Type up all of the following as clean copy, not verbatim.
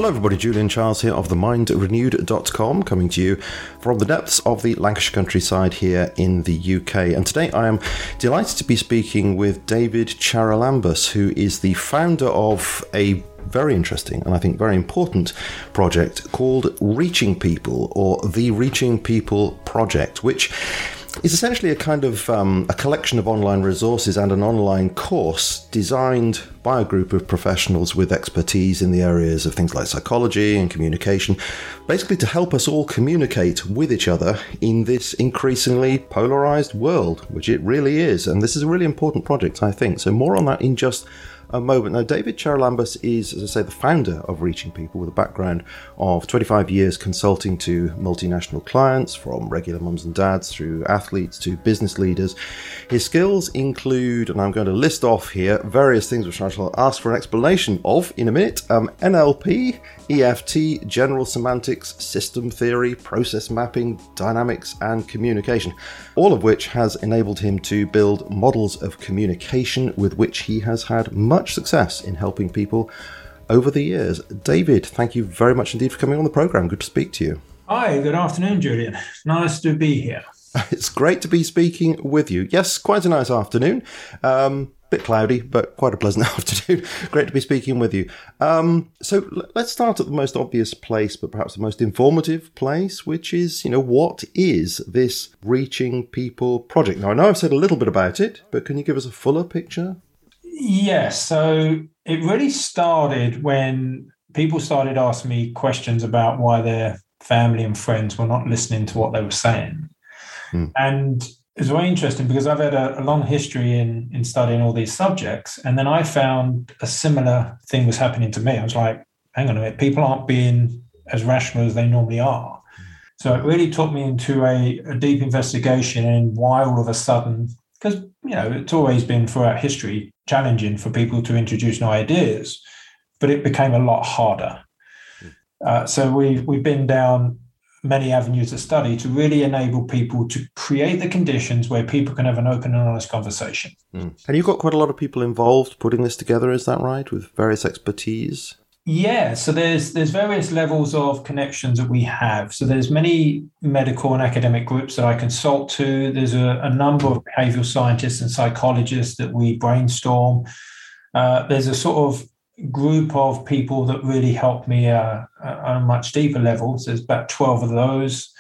Hello everybody, Julian Charles here of themindrenewed.com, coming to you from the depths of the Lancashire countryside here in the UK. And today I am delighted to be speaking with David Charalambous, who is the founder of a very interesting and I think very important project called Reaching People, or the Reaching People Project, which is essentially a kind of a collection of online resources and an online course designed by a group of professionals with expertise in the areas of things like psychology and communication, basically to help us all communicate with each other in this increasingly polarized world, which it really is. And this is a really important project, I think. So more on that in just a moment. Now, David Charalambous is, as I say, the founder of Reaching People, with a background of 25 years consulting to multinational clients, from regular mums and dads through athletes to business leaders. His skills include, and I'm going to list off here, various things which I shall ask for an explanation of in a minute: NLP, EFT, general semantics, system theory, process mapping, dynamics, and communication, all of which has enabled him to build models of communication with which he has had much success in helping people over the years. David, thank you very much indeed for coming on the program. Good to speak to you. Hi, good afternoon, Julian. Nice to be here. It's great to be speaking with you. Yes, quite a nice afternoon. Bit cloudy, but quite a pleasant afternoon. Great to be speaking with you. So let's start at the most obvious place, but perhaps the most informative place, which is, what is this Reaching People project? Now, I know I've said a little bit about it, but can you give us a fuller picture? Yes, so it really started when people started asking me questions about why their family and friends were not listening to what they were saying. And it's very interesting because I've had a long history in studying all these subjects. And then I found a similar thing was happening to me. I was like, hang on a minute, people aren't being as rational as they normally are. So it really took me into a deep investigation in why all of a sudden, because, it's always been throughout history challenging for people to introduce new ideas, but it became a lot harder. So we've been down many avenues of study to really enable people to create the conditions where people can have an open and honest conversation. And you've got quite a lot of people involved putting this together, is that right, with various expertise? Yeah, so there's various levels of connections that we have. So there's many medical and academic groups that I consult to. There's a number of behavioral scientists and psychologists that we brainstorm. There's a sort of group of people that really help me on a much deeper level. So there's about 12 of those.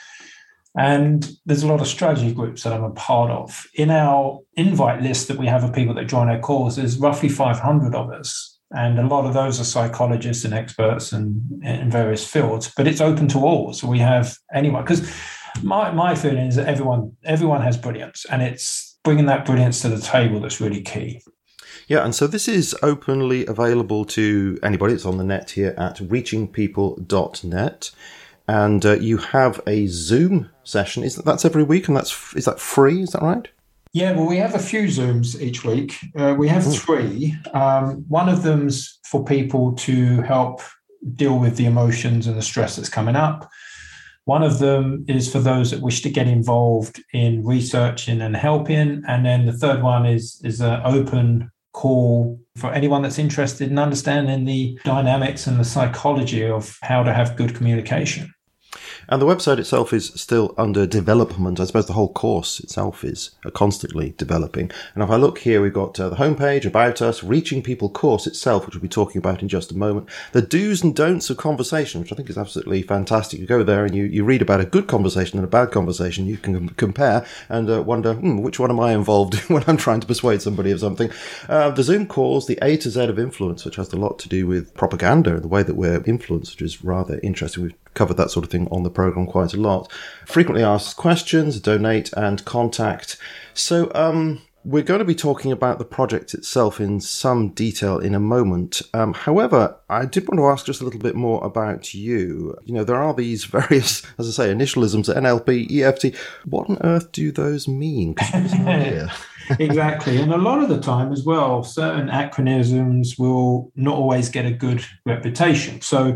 And there's a lot of strategy groups that I'm a part of. In our invite list that we have of people that join our calls, there's roughly 500 of us. And a lot of those are psychologists and experts in various fields, but it's open to all. So we have anyone, because my feeling is that everyone has brilliance, and it's bringing that brilliance to the table that's really key. Yeah, and so this is openly available to anybody. It's on the net here at reachingpeople.net. And you have a Zoom session. That's every week, and is that free? Is that right? Yeah, well, we have a few Zooms each week. We have 3. One of them's for people to help deal with the emotions and the stress that's coming up. One of them is for those that wish to get involved in researching and helping. And then the third one is an open call for anyone that's interested in understanding the dynamics and the psychology of how to have good communication. And the website itself is still under development. I suppose the whole course itself is constantly developing. And if I look here, we've got the homepage, About Us, Reaching People course itself, which we'll be talking about in just a moment. The do's and don'ts of conversation, which I think is absolutely fantastic. You go there and you read about a good conversation and a bad conversation. You can compare and wonder, which one am I involved in when I'm trying to persuade somebody of something? The Zoom calls, the A to Z of influence, which has a lot to do with propaganda and the way that we're influenced, which is rather interesting. We've covered that sort of thing on the program quite a lot. Frequently asked questions, donate and contact. So we're going to be talking about the project itself in some detail in a moment. However, I did want to ask just a little bit more about you. There are these various, as I say, initialisms, NLP, EFT. What on earth do those mean? Could you give us an idea? Exactly. And a lot of the time as well, certain acronyms will not always get a good reputation. So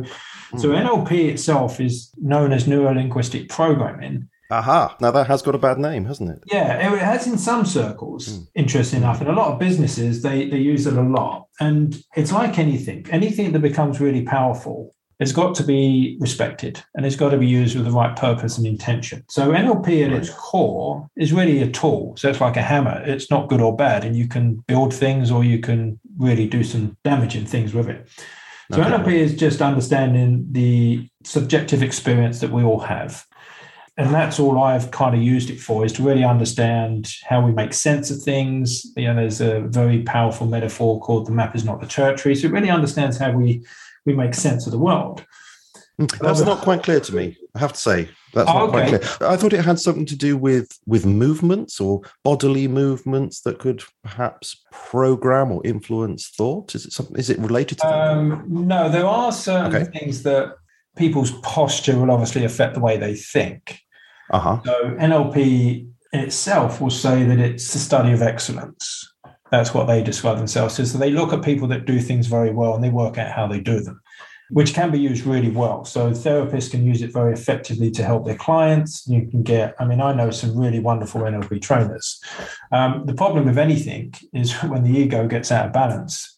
NLP itself is known as neuro-linguistic programming. Aha. Now that has got a bad name, hasn't it? Yeah, it has in some circles, interesting enough. And a lot of businesses, they use it a lot. And it's like anything that becomes really powerful it's got to be respected and it's got to be used with the right purpose and intention. So NLP at its core is really a tool. So it's like a hammer. It's not good or bad, and you can build things or you can really do some damaging things with it. So NLP is just understanding the subjective experience that we all have. And that's all I've kind of used it for, is to really understand how we make sense of things. There's a very powerful metaphor called the map is not the territory. So it really understands how we make sense of the world. That's not quite clear to me, I have to say. That's not quite clear. I thought it had something to do with movements or bodily movements that could perhaps program or influence thought. Is it related to that? No, there are certain things that people's posture will obviously affect the way they think. So NLP in itself will say that it's the study of excellence. That's what they describe themselves as. So they look at people that do things very well and they work out how they do them, which can be used really well. So therapists can use it very effectively to help their clients. You can I know some really wonderful NLP trainers. The problem with anything is when the ego gets out of balance,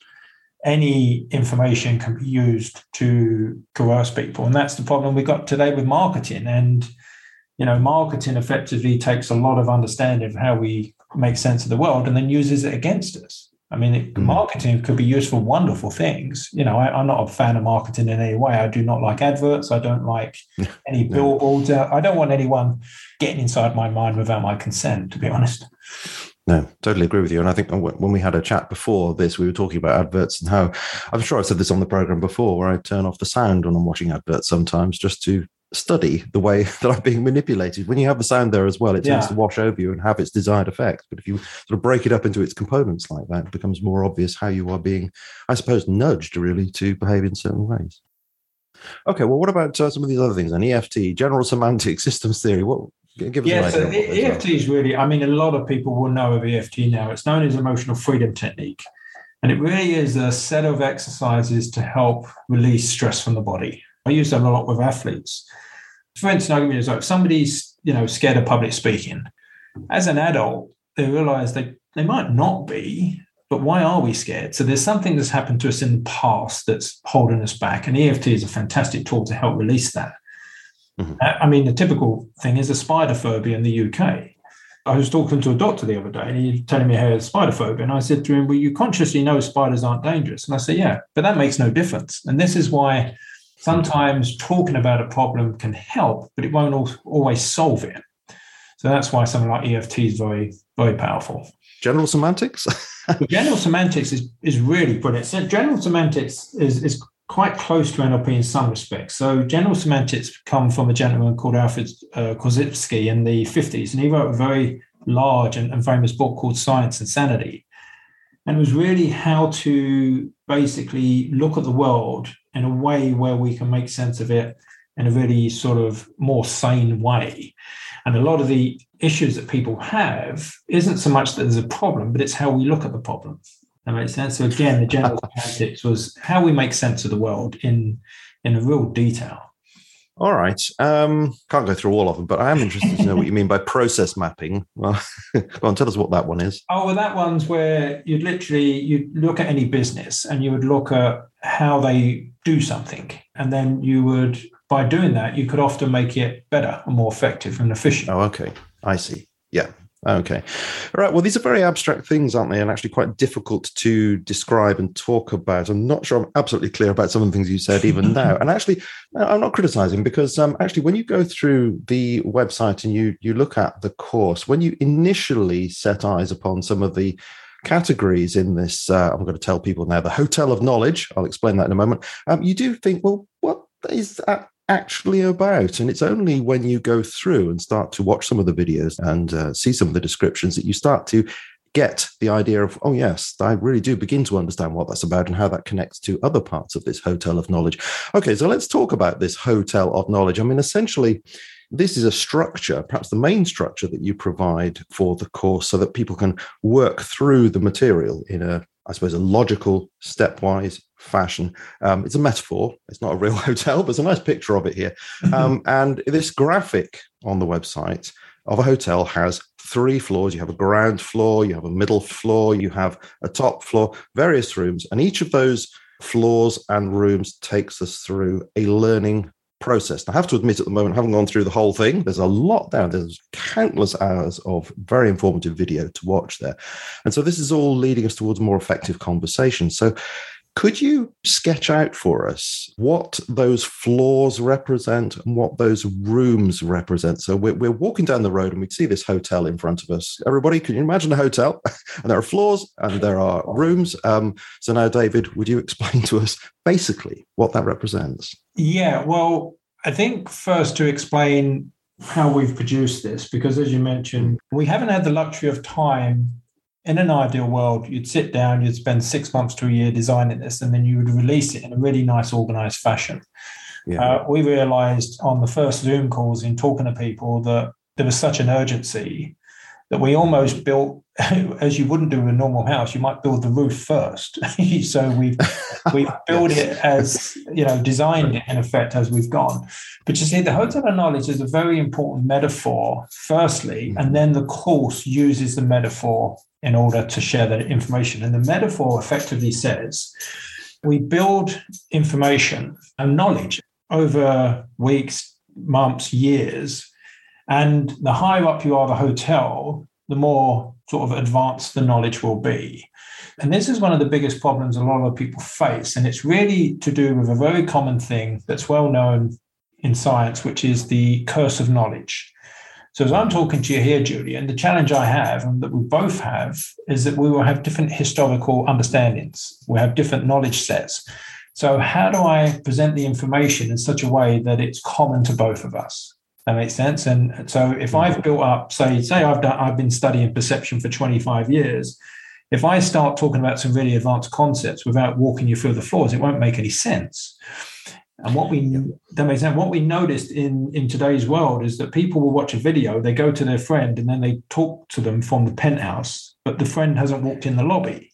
any information can be used to coerce people. And that's the problem we got today with marketing. And, marketing effectively takes a lot of understanding of how we make sense of the world and then uses it against us. Marketing could be used for wonderful things. I'm not a fan of marketing in any way. I do not like adverts. I don't like any billboards. I don't want anyone getting inside my mind without my consent, to be honest. No, totally agree with you. And I think when we had a chat before this, we were talking about adverts and how, I'm sure I said this on the program before, where I turn off the sound when I'm watching adverts sometimes just to study the way that I'm being manipulated. When you have the sound there as well, it tends to wash over you and have its desired effect. But if you sort of break it up into its components like that, it becomes more obvious how you are being, I suppose, nudged really to behave in certain ways. Okay, well, what about some of these other things? An EFT, general semantic systems theory. Give us an idea. So EFT is really, a lot of people will know of EFT now. It's known as emotional freedom technique. And it really is a set of exercises to help release stress from the body. I use them a lot with athletes. For instance, if somebody's, scared of public speaking, as an adult, they realize they might not be, but why are we scared? So there's something that's happened to us in the past that's holding us back. And EFT is a fantastic tool to help release that. Mm-hmm. The typical thing is a spider phobia in the UK. I was talking to a doctor the other day and he was telling me how he had spider phobia. And I said to him, well, you consciously know spiders aren't dangerous. And I said, yeah, but that makes no difference. And this is why sometimes talking about a problem can help, but it won't always solve it. So that's why something like EFT is very, very powerful. General semantics? General semantics is really brilliant. So general semantics is quite close to NLP in some respects. So general semantics come from a gentleman called Alfred Korzybski in the 50s, and he wrote a very large and famous book called Science and Sanity. And it was really how to basically look at the world in a way where we can make sense of it in a really sort of more sane way. And a lot of the issues that people have isn't so much that there's a problem, but it's how we look at the problem. That makes sense. So again, the general semantics was how we make sense of the world in a real detail. All right. Can't go through all of them, but I am interested to know what you mean by process mapping. Well, go on, tell us what that one is. Oh, well, that one's where you'd look at any business and you would look at how they do something. And then you would, by doing that, you could often make it better and more effective and efficient. Oh, okay. I see. Yeah. Okay. All right. Well, these are very abstract things, aren't they? And actually quite difficult to describe and talk about. I'm not sure I'm absolutely clear about some of the things you said even now. And actually, I'm not criticizing because actually when you go through the website and you look at the course, when you initially set eyes upon some of the categories in this, I'm going to tell people now, the Hotel of Knowledge, I'll explain that in a moment, you do think, well, what is that actually about? And it's only when you go through and start to watch some of the videos and see some of the descriptions that you start to get the idea of, oh yes, I really do begin to understand what that's about and how that connects to other parts of this Hotel of Knowledge. Okay, so let's talk about this Hotel of Knowledge. Essentially, this is a structure, perhaps the main structure that you provide for the course so that people can work through the material in a logical, stepwise fashion. It's a metaphor. It's not a real hotel, but it's a nice picture of it here. And this graphic on the website of a hotel has 3 floors. You have a ground floor, you have a middle floor, you have a top floor, various rooms. And each of those floors and rooms takes us through a learning process. I have to admit at the moment, I haven't gone through the whole thing. There's a lot there. There's countless hours of very informative video to watch there. And so this is all leading us towards more effective conversation. So could you sketch out for us what those floors represent and what those rooms represent? So we're walking down the road and we see this hotel in front of us. Everybody, can you imagine a hotel? And there are floors and there are rooms. So now, David, would you explain to us basically what that represents? Yeah, well, I think first to explain how we've produced this, because as you mentioned, we haven't had the luxury of time. In an ideal world, you'd sit down, you'd spend 6 months to a year designing this, and then you would release it in a really nice, organized fashion. Yeah. We realized on the first Zoom calls in talking to people that there was such an urgency that we almost built, as you wouldn't do in a normal house, you might build the roof first. So we've built it as, designed it in effect as we've gone. But you see, the hotel of knowledge is a very important metaphor, firstly, and then the course uses the metaphor in order to share that information. And the metaphor effectively says, we build information and knowledge over weeks, months, years. And the higher up you are the hotel, the more sort of advanced the knowledge will be. And this is one of the biggest problems a lot of people face. And it's really to do with a very common thing that's well known in science, which is the curse of knowledge. So as I'm talking to you here, Julian, the challenge I have and that we both have is that we will have different historical understandings. We have different knowledge sets. So how do I present the information in such a way that it's common to both of us? That makes sense. And so if I've built up, say I've been studying perception for 25 years, if I start talking about some really advanced concepts without walking you through the floors, it won't make any sense. And what we noticed in today's world is that people will watch a video, they go to their friend, and then they talk to them from the penthouse, but the friend hasn't walked in the lobby.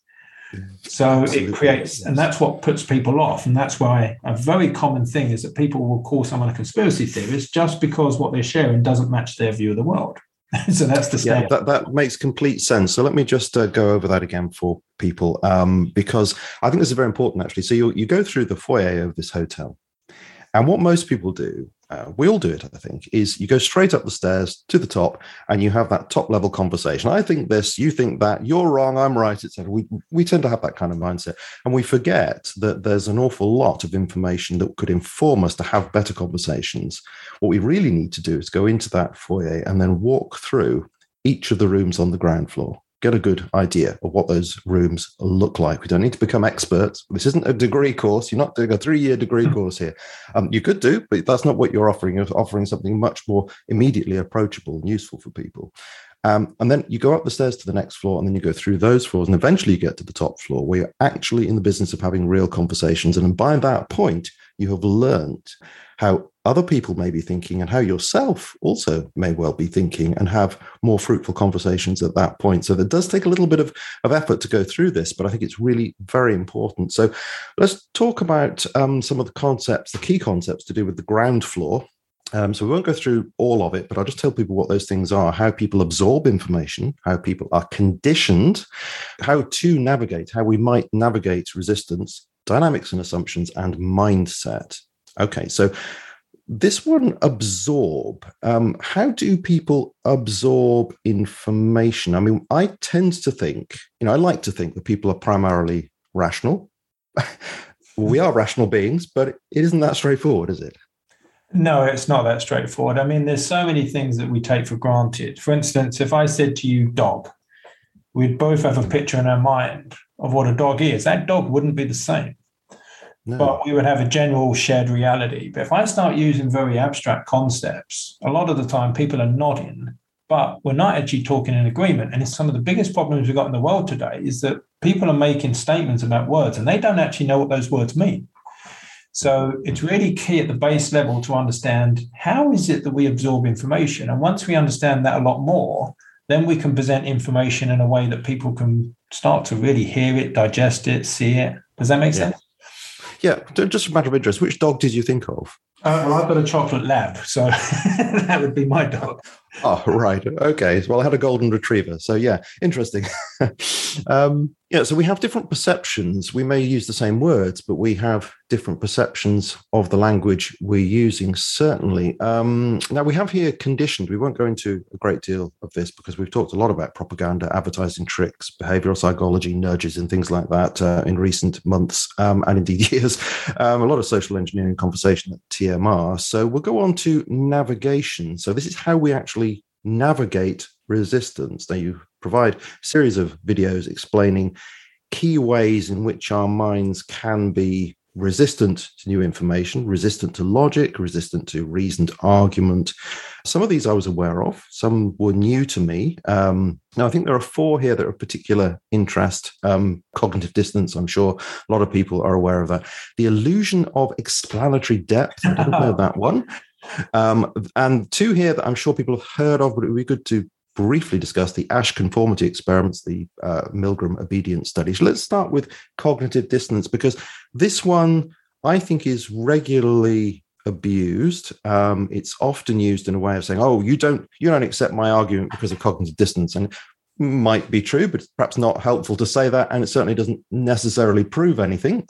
So absolutely. It creates, and that's what puts people off. And that's why a very common thing is that people will call someone a conspiracy theorist just because what they're sharing doesn't match their view of the world. So that's the standard. Yeah, that makes complete sense. So let me just go over that again for people, because I think this is very important, actually. So you go through the foyer of this hotel. And what most people do, we all do it, I think, is you go straight up the stairs to the top and you have that top level conversation. I think this, you think that, you're wrong, I'm right, etc. We tend to have that kind of mindset. And we forget that there's an awful lot of information that could inform us to have better conversations. What we really need to do is go into that foyer and then walk through each of the rooms on the ground floor. Get a good idea of what those rooms look like. We don't need to become experts. This isn't a degree course. You're not doing a 3-year degree course here. You could do, but that's not what you're offering. You're offering something much more immediately approachable and useful for people. And then you go up the stairs to the next floor, and then you go through those floors, and eventually you get to the top floor where you're actually in the business of having real conversations. And by that point, you have learned how other people may be thinking and how yourself also may well be thinking, and have more fruitful conversations at that point. So there does take a little bit of effort to go through this, but I think it's really very important. So let's talk about some of the concepts, the key concepts to do with the ground floor. So we won't go through all of it, but I'll just tell people what those things are, how people absorb information, how people are conditioned, how to navigate, how we might navigate resistance, dynamics and assumptions, and mindset. Okay, so this one, absorb. How do people absorb information? I mean, I tend to think, I like to think that people are primarily rational. We are rational beings, but it isn't that straightforward, is it? No, it's not that straightforward. I mean, there's so many things that we take for granted. For instance, if I said to you, dog, we'd both have a picture in our mind of what a dog is. That dog wouldn't be the same. No. But we would have a general shared reality. But if I start using very abstract concepts, a lot of the time people are nodding, but we're not actually talking in agreement. And it's some of the biggest problems we've got in the world today is that people are making statements about words and they don't actually know what those words mean. So it's really key at the base level to understand how is it that we absorb information. And once we understand that a lot more, then we can present information in a way that people can start to really hear it, digest it, see it. Does that make sense? Yeah, just a matter of interest, which dog did you think of? Well, I've got a chocolate lab, so that would be my dog. Oh, right. Okay. Well, I had a golden retriever. So, yeah, interesting. Yeah, so we have different perceptions. We may use the same words, but we have different perceptions of the language we're using, certainly. Now, we have here conditioned. We won't go into a great deal of this because we've talked a lot about propaganda, advertising tricks, behavioral psychology, nudges, and things like that in recent months and indeed years. A lot of social engineering conversation at TMR. So we'll go on to navigation. So this is how we actually navigate resistance. Now, you provide a series of videos explaining key ways in which our minds can be resistant to new information, resistant to logic, resistant to reasoned argument. Some of these I was aware of, some were new to me. Now, I think there are 4 here that are of particular interest. Cognitive dissonance, I'm sure a lot of people are aware of that. The illusion of explanatory depth, I didn't know that one. And 2 here that I'm sure people have heard of, but it would be good to briefly discuss: the Asch conformity experiments, the Milgram obedience studies. Let's start with cognitive dissonance, because this one I think is regularly abused. It's often used in a way of saying, "Oh, you don't accept my argument because of cognitive dissonance," and it might be true, but it's perhaps not helpful to say that, and it certainly doesn't necessarily prove anything.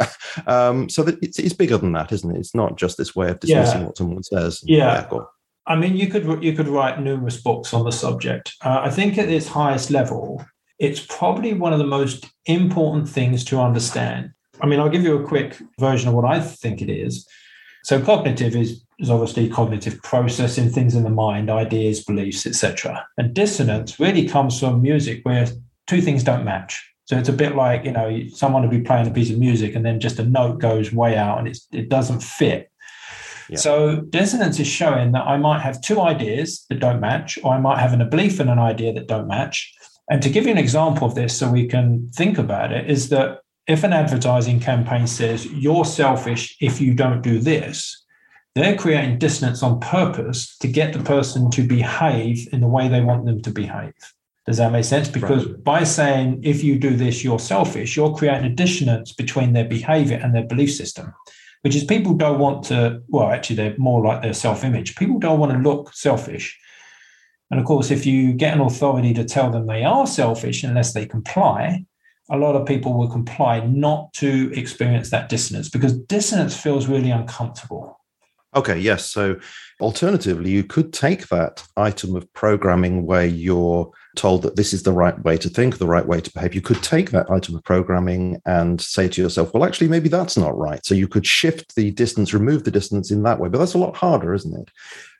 So that it's bigger than that, isn't it? It's not just this way of dismissing what someone says. Yeah. I mean, you could write numerous books on the subject. I think at its highest level, it's probably one of the most important things to understand. I mean, I'll give you a quick version of what I think it is. So cognitive is obviously cognitive processing, things in the mind, ideas, beliefs, etc. And dissonance really comes from music where 2 things don't match. So it's a bit like, someone will be playing a piece of music and then just a note goes way out and it doesn't fit. Yeah. So dissonance is showing that I might have 2 ideas that don't match, or I might have a belief in an idea that don't match. And to give you an example of this so we can think about it, is that if an advertising campaign says, "You're selfish if you don't do this," they're creating dissonance on purpose to get the person to behave in the way they want them to behave. Does that make sense? Because by saying, "If you do this, you're selfish," you're creating a dissonance between their behavior and their belief system. Which is, people don't want to, well, actually, they're more like their self-image. People don't want to look selfish. And of course, if you get an authority to tell them they are selfish unless they comply, a lot of people will comply not to experience that dissonance, because dissonance feels really uncomfortable. Okay, yes. So alternatively, you could take that item of programming where you're told that this is the right way to think, the right way to behave. You could take that item of programming and say to yourself, well, actually, maybe that's not right. So you could shift the distance, remove the distance in that way. But that's a lot harder, isn't it?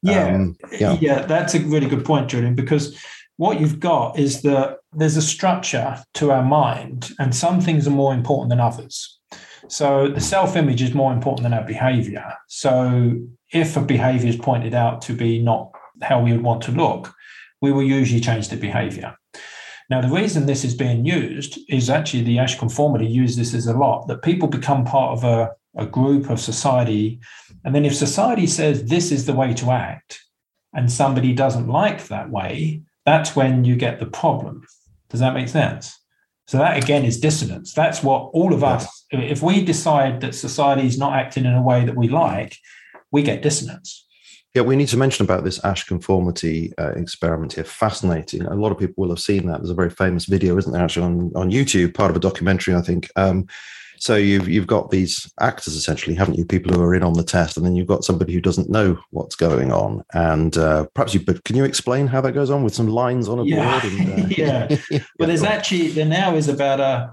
Yeah, that's a really good point, Julian, because what you've got is that there's a structure to our mind, and some things are more important than others. So the self-image is more important than our behavior. So if a behavior is pointed out to be not how we would want to look, we will usually change the behavior. Now, the reason this is being used is actually the Asch conformity uses this a lot, that people become part of a group of society. And then if society says this is the way to act and somebody doesn't like that way, that's when you get the problem. Does that make sense? So that, again, is dissonance. That's what all of us, if we decide that society is not acting in a way that we like, we get dissonance. Yeah, we need to mention about this Asch conformity experiment here. Fascinating. A lot of people will have seen that. There's a very famous video, isn't there, actually, on YouTube, part of a documentary, I think. So you've got these actors, essentially, haven't you? People who are in on the test, and then you've got somebody who doesn't know what's going on. And perhaps can you explain how that goes on with some lines on a board? And, yeah. Well, there now is about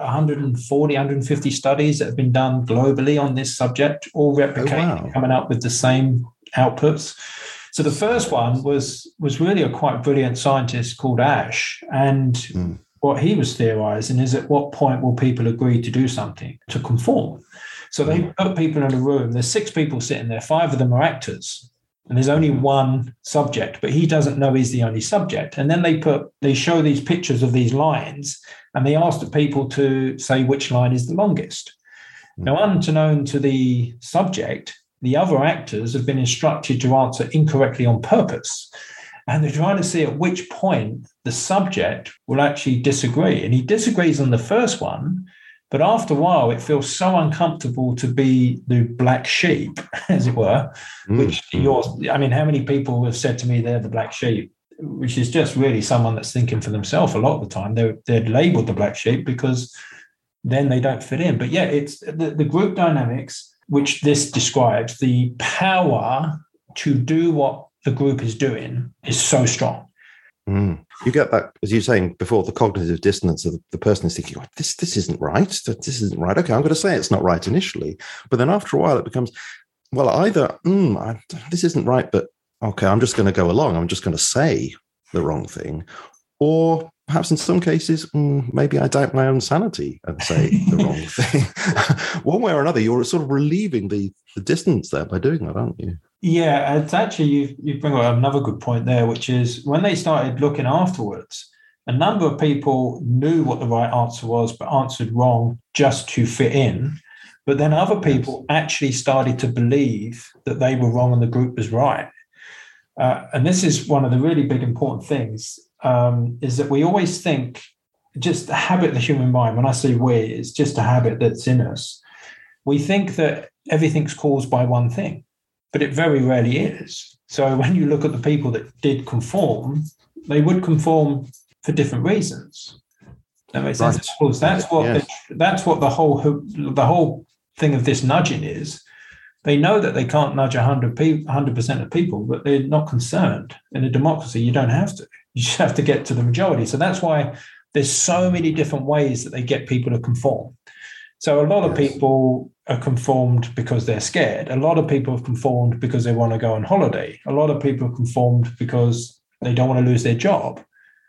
140, 150 studies that have been done globally on this subject, all replicating, coming up with the same outputs. So the first one was really a quite brilliant scientist called Asch, and what he was theorizing is, at what point will people agree to do something to conform? So they put people in a room. There's 6 people sitting there. 5 of them are actors, and there's only one subject, but he doesn't know he's the only subject. And then they show these pictures of these lines, and they ask the people to say which line is the longest. Now, unknown to the subject, the other actors have been instructed to answer incorrectly on purpose. And they're trying to see at which point the subject will actually disagree. And he disagrees on the first one, but after a while, it feels so uncomfortable to be the black sheep, as it were, which how many people have said to me they're the black sheep? which is just really someone that's thinking for themselves a lot of the time. They're labeled the black sheep because then they don't fit in. But yeah, it's the group dynamics, which this describes, the power to do what the group is doing is so strong. You get that, as you were saying before, the cognitive dissonance of the person is thinking, this isn't right. This isn't right. Okay, I'm going to say it's not right initially. But then after a while, it becomes, well, either, this isn't right, but okay, I'm just going to go along. I'm just going to say the wrong thing. Or perhaps in some cases, maybe I doubt my own sanity and say the wrong thing. One way or another, you're sort of relieving the distance there by doing that, aren't you? Yeah, it's actually, you bring up another good point there, which is when they started looking afterwards, a number of people knew what the right answer was, but answered wrong just to fit in. But then other people actually started to believe that they were wrong and the group was right. And this is one of the really big important things, is that we always think, just a habit of the human mind, when I say we, it's just a habit that's in us. We think that everything's caused by one thing, but it very rarely is. So when you look at the people that did conform, they would conform for different reasons. That makes sense. Of course, that's what the whole thing of this nudging is. They know that they can't nudge 100% of people, but they're not concerned. In a democracy, you don't have to. You just have to get to the majority. So that's why there's so many different ways that they get people to conform. So a lot of people are conformed because they're scared. A lot of people have conformed because they want to go on holiday. A lot of people have conformed because they don't want to lose their job.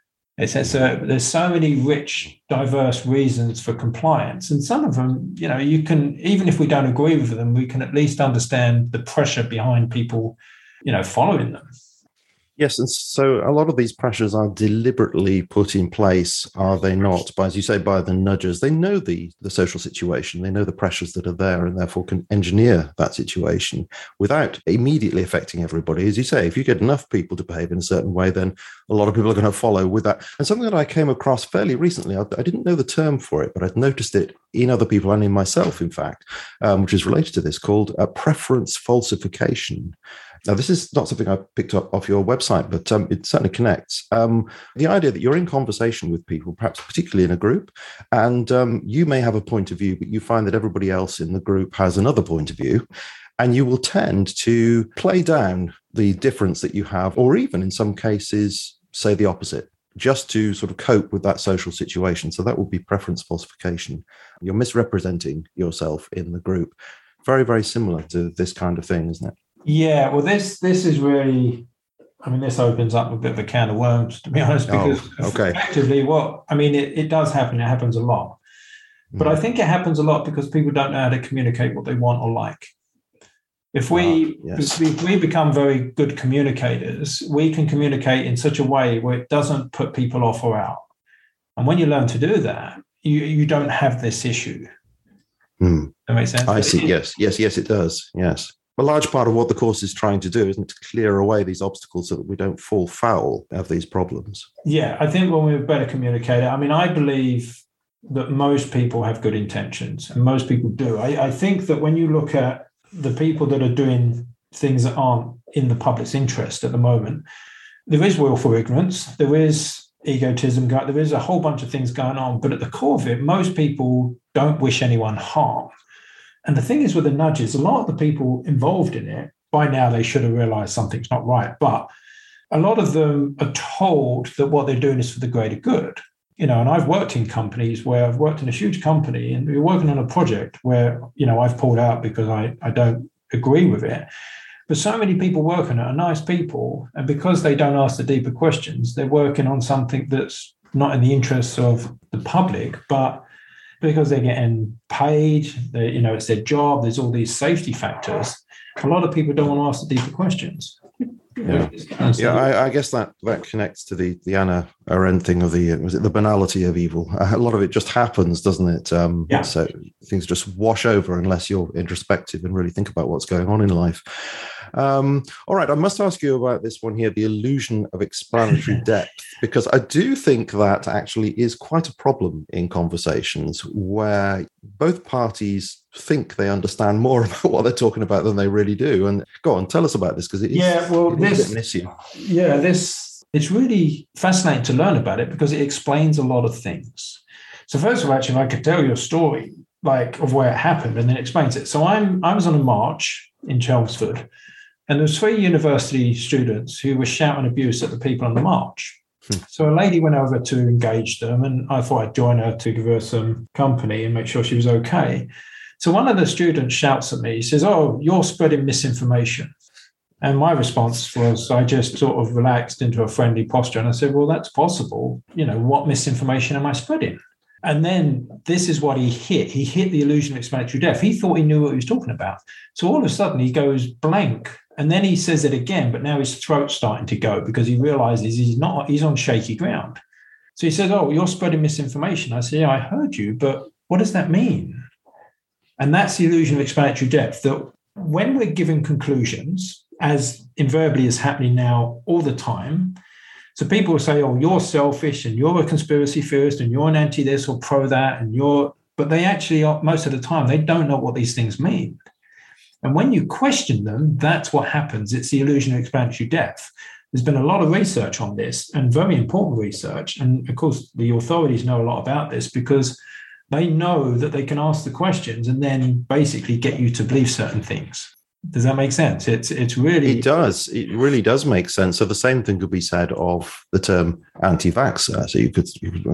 There's so many rich, diverse reasons for compliance. And some of them, you can, even if we don't agree with them, we can at least understand the pressure behind people, following them. Yes, and so a lot of these pressures are deliberately put in place, are they not? By, as you say, by the nudgers. They know the social situation, they know the pressures that are there, and therefore can engineer that situation without immediately affecting everybody. As you say, if you get enough people to behave in a certain way, then a lot of people are going to follow with that. And something that I came across fairly recently, I didn't know the term for it, but I'd noticed it in other people and in myself, in fact, which is related to this, called preference falsification. Now, this is not something I picked up off your website, but it certainly connects. The idea that you're in conversation with people, perhaps particularly in a group, and you may have a point of view, but you find that everybody else in the group has another point of view, and you will tend to play down the difference that you have, or even in some cases, say the opposite, just to sort of cope with that social situation. So that would be preference falsification. You're misrepresenting yourself in the group. Very, very similar to this kind of thing, isn't it? Yeah, well, this is really, this opens up a bit of a can of worms, to be honest, because effectively it does happen. It happens a lot. But I think it happens a lot because people don't know how to communicate what they want or like. If we become very good communicators, we can communicate in such a way where it doesn't put people off or out. And when you learn to do that, you don't have this issue. That makes sense? I see. Yes, it does. Yes. A large part of what the course is trying to do, isn't it, to clear away these obstacles so that we don't fall foul of these problems. Yeah, I think when we're a better communicator, I believe that most people have good intentions, and most people do. I think that when you look at the people that are doing things that aren't in the public's interest at the moment, there is willful ignorance, there is egotism, there is a whole bunch of things going on, but at the core of it, most people don't wish anyone harm. And the thing is with the nudges, a lot of the people involved in it, by now they should have realized something's not right, but a lot of them are told that what they're doing is for the greater good. And I've worked in companies where I've worked in a huge company and we're working on a project where, I've pulled out because I don't agree with it. But so many people working are nice people. And because they don't ask the deeper questions, they're working on something that's not in the interests of the public, but because they're getting paid, it's their job, there's all these safety factors. A lot of people don't want to ask the deeper questions. I guess that connects to the Hannah Arendt thing of the banality of evil. A lot of it just happens, doesn't it? So things just wash over unless you're introspective and really think about what's going on in life. All right, I must ask you about this one here, the illusion of explanatory depth, because I do think that actually is quite a problem in conversations where both parties think they understand more about what they're talking about than they really do. And go on, tell us about this, because it is, a bit of an issue. Yeah, this it's really fascinating to learn about it because it explains a lot of things. So first of all, actually, I could tell you a story like of where it happened and then it explains it. So I was on a march in Chelmsford, and there was 3 university students who were shouting abuse at the people on the march. So a lady went over to engage them, and I thought I'd join her to give her some company and make sure she was okay. So one of the students shouts at me, he says, "Oh, you're spreading misinformation." And my response was, I just sort of relaxed into a friendly posture. And I said, well, that's possible. What misinformation am I spreading? And then this is what he hit. He hit the illusion of explanatory depth. He thought he knew what he was talking about. So all of a sudden he goes blank. And then he says it again, but now his throat's starting to go because he realizes he's on shaky ground. So he says, "Oh, you're spreading misinformation." I said, "Yeah, I heard you, but what does that mean?" And that's the illusion of explanatory depth, that when we're giving conclusions, as invariably is happening now all the time, so people will say, "Oh, you're selfish and you're a conspiracy theorist and you're an anti this or pro that," but they actually are, most of the time, they don't know what these things mean. And when you question them, that's what happens. It's the illusion of explanatory depth. There's been a lot of research on this, and very important research. And of course, the authorities know a lot about this because they know that they can ask the questions and then basically get you to believe certain things. Does that make sense? It's really... It does. It really does make sense. So the same thing could be said of the term anti-vaxxer. So you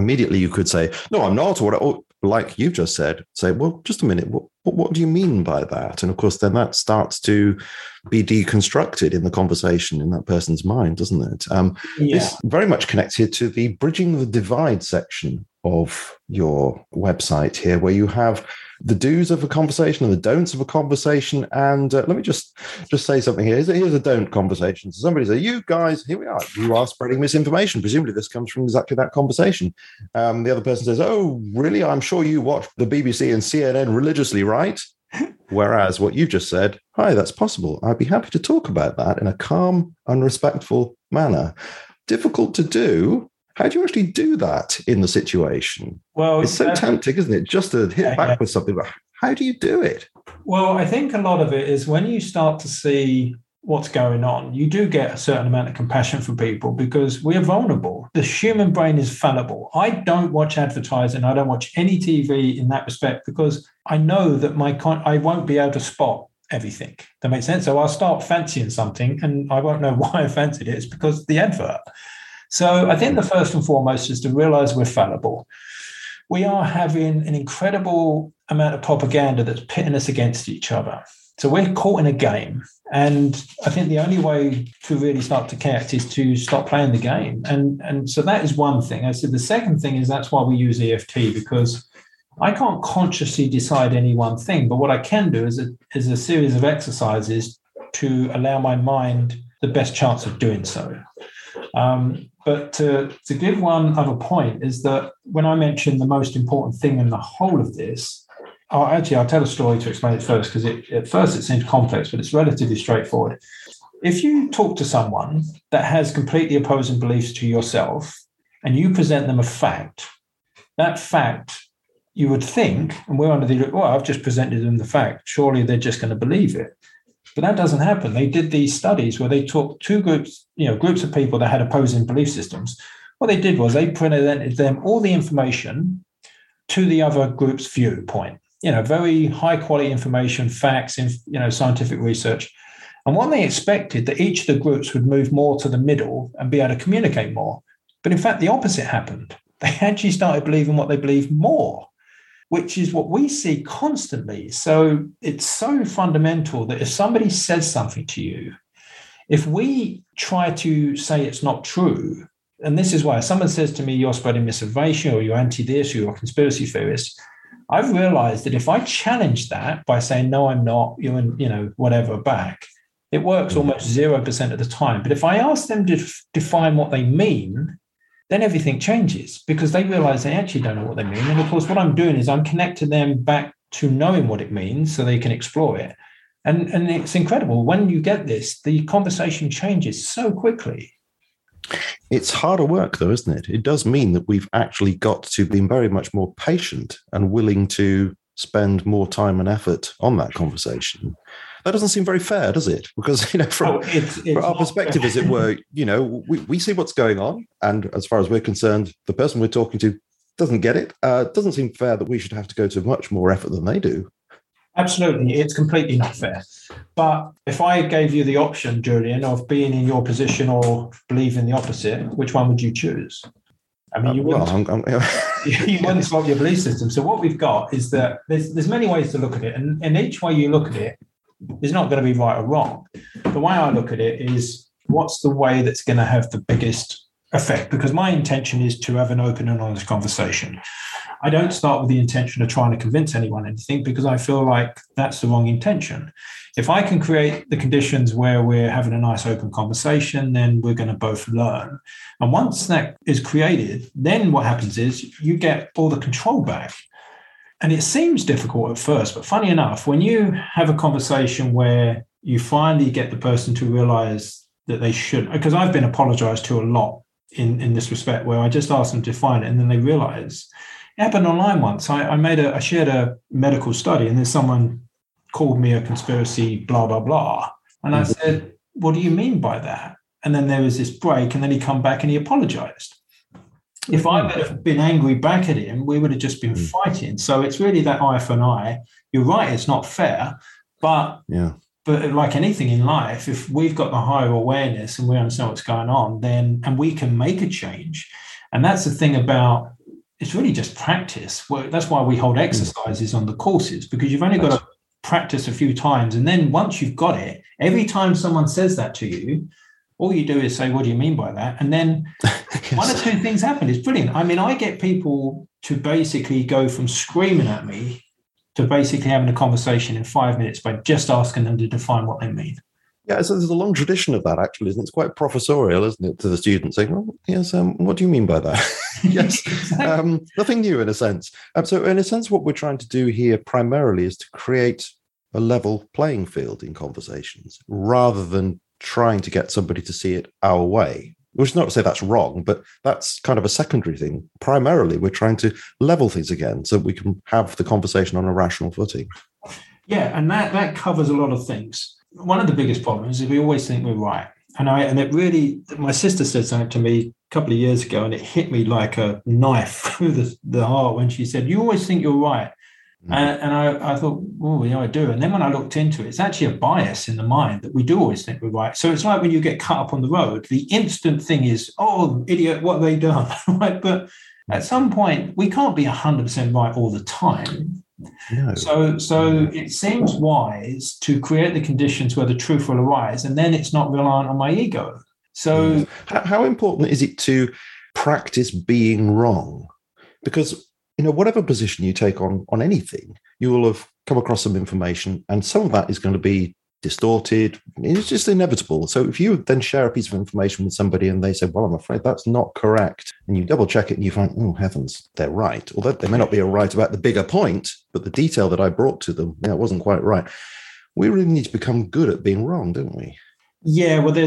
could say, "No, I'm not," or like you've just said, say, "Well, just a minute, what do you mean by that?" And of course, then that starts to be deconstructed in the conversation in that person's mind, doesn't it? This very much connects here to the Bridging the Divide section of your website here, where you have the do's of a conversation and the don'ts of a conversation. And let me just say something here. Here's a don't conversation. So somebody says, "You guys, here we are. You are spreading misinformation." Presumably this comes from exactly that conversation. The other person says, "Oh, really? I'm sure you watch the BBC and CNN religiously, right?" Whereas what you've just said, "Hi, that's possible. I'd be happy to talk about that in a calm and respectful manner." Difficult to do. How do you actually do that in the situation? Well, it's so tempting, isn't it? Just to hit back with something, but how do you do it? Well, I think a lot of it is when you start to see what's going on, you do get a certain amount of compassion for people because we are vulnerable. The human brain is fallible. I don't watch advertising. I don't watch any TV in that respect because I know that I won't be able to spot everything. That makes sense? So I'll start fancying something and I won't know why I fancied it. It's because of the advert. So I think the first and foremost is to realize we're fallible. We are having an incredible amount of propaganda that's pitting us against each other. So we're caught in a game. And I think the only way to really start to connect is to stop playing the game. And so that is one thing. I said the second thing is that's why we use EFT, because I can't consciously decide any one thing. But what I can do is a series of exercises to allow my mind the best chance of doing so. But to give one other point is that when I mentioned the most important thing in the whole of this, I'll tell a story to explain it first, because at first it seems complex, but it's relatively straightforward. If you talk to someone that has completely opposing beliefs to yourself and you present them a fact, that fact, you would think, and we're under the, well, I've just presented them the fact, surely they're just going to believe it. But that doesn't happen. They did these studies where they took two groups, groups of people that had opposing belief systems. What they did was they presented them all the information to the other group's viewpoint. Very high quality information, facts, scientific research. And what they expected that each of the groups would move more to the middle and be able to communicate more. But in fact, the opposite happened. They actually started believing what they believed more, which is what we see constantly. So it's so fundamental that if somebody says something to you, if we try to say it's not true, and this is why someone says to me, you're spreading misinformation or you're anti-this or you're a conspiracy theorist, I've realized that if I challenge that by saying, no, I'm not, you're in, whatever back, it works almost 0% of the time. But if I ask them to define what they mean, then everything changes because they realize they actually don't know what they mean. And of course, what I'm doing is I'm connecting them back to knowing what it means so they can explore it. And it's incredible. When you get this, the conversation changes so quickly. It's harder work, though, isn't it? It does mean that we've actually got to be very much more patient and willing to spend more time and effort on that conversation. that doesn't seem very fair, does it? Because, from our perspective, as it were, we see what's going on. And as far as we're concerned, the person we're talking to doesn't get it. It doesn't seem fair that we should have to go to much more effort than they do. Absolutely. It's completely not fair. But if I gave you the option, Julian, of being in your position or believing the opposite, which one would you choose? I mean, you wouldn't swap your belief system. So what we've got is that there's many ways to look at it. And each way you look at it is not going to be right or wrong. The way I look at it is, what's the way that's going to have the biggest effect? Because my intention is to have an open and honest conversation. I don't start with the intention of trying to convince anyone anything, because I feel like that's the wrong intention. If I can create the conditions where we're having a nice open conversation, then we're going to both learn. And once that is created, then what happens is you get all the control back. And it seems difficult at first, but funny enough, when you have a conversation where you finally get the person to realize that they should, because I've been apologized to a lot in this respect, where I just ask them to define it and then they realize. It happened online once. I shared a medical study, and then someone called me a conspiracy, blah, blah, blah. And I said, what do you mean by that? And then there was this break, and then he come back and he apologized. If I would have been angry back at him, we would have just been fighting. So it's really that eye for an eye. You're right, it's not fair. But like anything in life, if we've got the higher awareness and we understand what's going on, then, and we can make a change. And that's the thing about, it's really just practice. That's why we hold exercises on the courses, because you've only got to practice a few times. And then once you've got it, every time someone says that to you, all you do is say, what do you mean by that? And then one or two things happen. It's brilliant. I mean, I get people to basically go from screaming at me to basically having a conversation in 5 minutes by just asking them to define what they mean. Yeah, so there's a long tradition of that, actually, isn't it? It's quite professorial, isn't it, to the students saying, well, yes, what do you mean by that? Yes, exactly. Nothing new in a sense. So in a sense, what we're trying to do here primarily is to create a level playing field in conversations, rather than trying to get somebody to see it our way. Which is not to say that's wrong, but that's kind of a secondary thing. Primarily, we're trying to level things again so we can have the conversation on a rational footing. Yeah, and that covers a lot of things. One of the biggest problems is we always think we're right. And it really, my sister said something to me a couple of years ago, and it hit me like a knife through the heart when she said, you always think you're right. And I thought, oh, yeah, I do. And then when I looked into it, it's actually a bias in the mind that we do always think we're right. So it's like when you get cut up on the road, the instant thing is, oh, idiot, what have they done? Right? But at some point, we can't be 100% right all the time. No. So it seems wise to create the conditions where the truth will arise, and then it's not reliant on my ego. So how important is it to practice being wrong? Because, whatever position you take on anything, you will have come across some information, and some of that is going to be distorted. It's just inevitable. So if you then share a piece of information with somebody and they say, well, I'm afraid that's not correct, and you double check it and you find, oh, heavens, they're right. Although they may not be right about the bigger point, but the detail that I brought to them, it wasn't quite right. We really need to become good at being wrong, don't we? Yeah, well,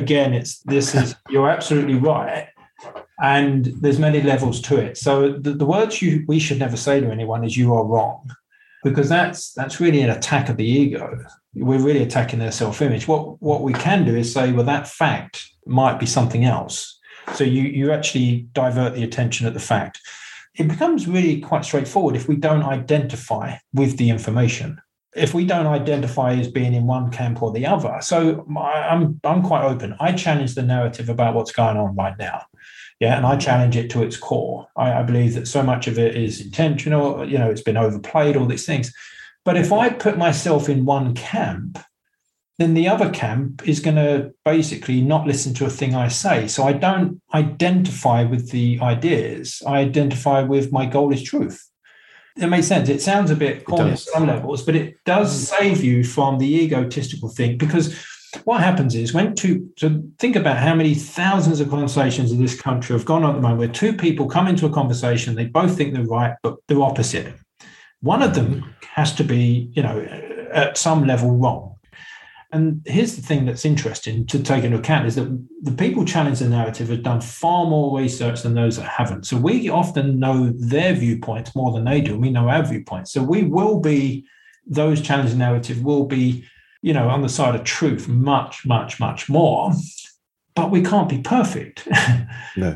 you're absolutely right. And there's many levels to it. So the words we should never say to anyone is you are wrong, because that's really an attack of the ego. We're really attacking their self-image. What we can do is say, well, that fact might be something else. So you actually divert the attention at the fact. It becomes really quite straightforward if we don't identify with the information. If we don't identify as being in one camp or the other. So I'm quite open. I challenge the narrative about what's going on right now. Yeah, and I challenge it to its core. I believe that so much of it is intentional, it's been overplayed, all these things. But if I put myself in one camp, then the other camp is going to basically not listen to a thing I say. So I don't identify with the ideas. I identify with my goal is truth. It makes sense. It sounds a bit corny at some levels, but it does save you from the egotistical thing, because what happens is so think about how many thousands of conversations in this country have gone on at the moment where two people come into a conversation, they both think they're right, but they're opposite. One of them has to be, at some level wrong. And here's the thing that's interesting to take into account is that the people challenge the narrative have done far more research than those that haven't. So we often know their viewpoints more than they do. We know our viewpoints. So those challenging the narrative will be on the side of truth much, much, much more. But we can't be perfect. No.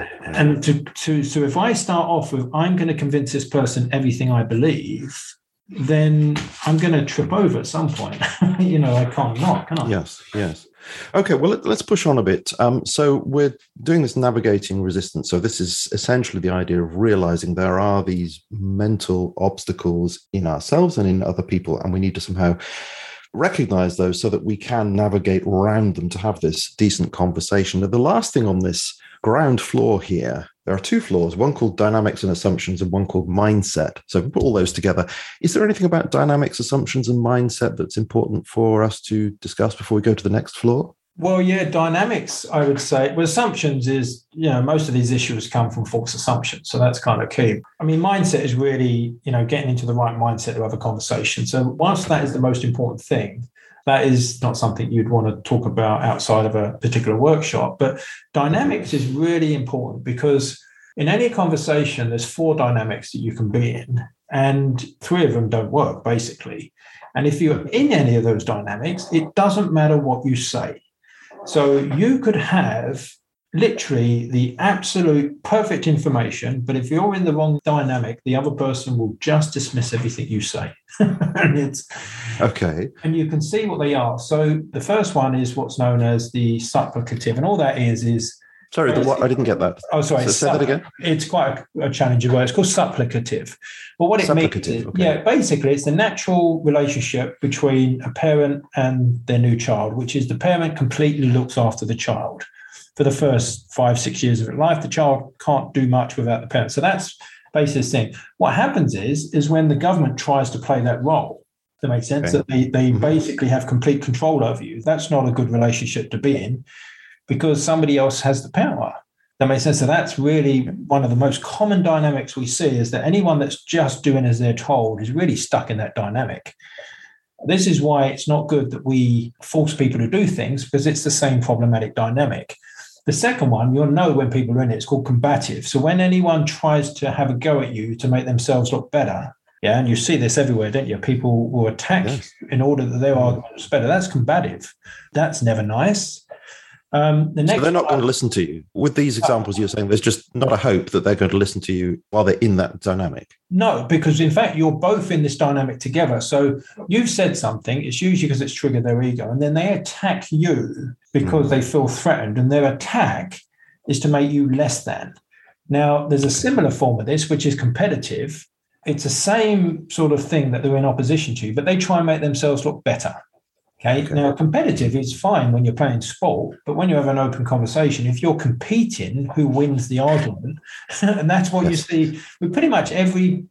And so if I start off with, I'm going to convince this person everything I believe, then I'm going to trip over at some point. I can't not, can I? Yes. Okay, well, let's push on a bit. So we're doing this navigating resistance. So this is essentially the idea of realizing there are these mental obstacles in ourselves and in other people, and we need to somehow recognize those so that we can navigate around them to have this decent conversation. Now, the last thing on this ground floor here, there are two floors, one called dynamics and assumptions and one called mindset. So if we put all those together, is there anything about dynamics, assumptions, and mindset that's important for us to discuss before we go to the next floor? Well, yeah, dynamics, I would say. Well, assumptions is, most of these issues come from false assumptions. So that's kind of key. I mean, mindset is really, getting into the right mindset to have a conversation. So whilst that is the most important thing, that is not something you'd want to talk about outside of a particular workshop. But dynamics is really important because in any conversation, there's 4 dynamics that you can be in, and 3 of them don't work, basically. And if you're in any of those dynamics, it doesn't matter what you say. So you could have literally the absolute perfect information, but if you're in the wrong dynamic, the other person will just dismiss everything you say. And it's okay. And you can see what they are. So the first one is what's known as the supplicative, and all that is. Sorry, what? I didn't get that. Oh, sorry. So say that again. It's quite a challenging word. It's called supplicative. But what it means is, basically, it's the natural relationship between a parent and their new child, which is the parent completely looks after the child. For the first 5-6 years of its life, the child can't do much without the parent. So that's basically the thing. What happens is when the government tries to play that role, that makes sense, that they basically have complete control over you. That's not a good relationship to be in, because somebody else has the power. That makes sense. So that's really one of the most common dynamics we see, is that anyone that's just doing as they're told is really stuck in that dynamic. This is why it's not good that we force people to do things, because it's the same problematic dynamic. The second one, you'll know when people are in it, it's called combative. So when anyone tries to have a go at you to make themselves look better, and you see this everywhere, don't you? People will attack you in order that their argument is better. That's combative. That's never nice. So they're not going to listen to you. With these examples you're saying, there's just not a hope that they're going to listen to you while they're in that dynamic. No, because in fact, you're both in this dynamic together. So you've said something, it's usually because it's triggered their ego, and then they attack you because they feel threatened, and their attack is to make you less than. Now, there's a similar form of this, which is competitive. It's the same sort of thing that they're in opposition to, but they try and make themselves look better. Okay. Now, competitive is fine when you're playing sport, but when you have an open conversation, if you're competing, who wins the argument? And that's what you see with pretty much every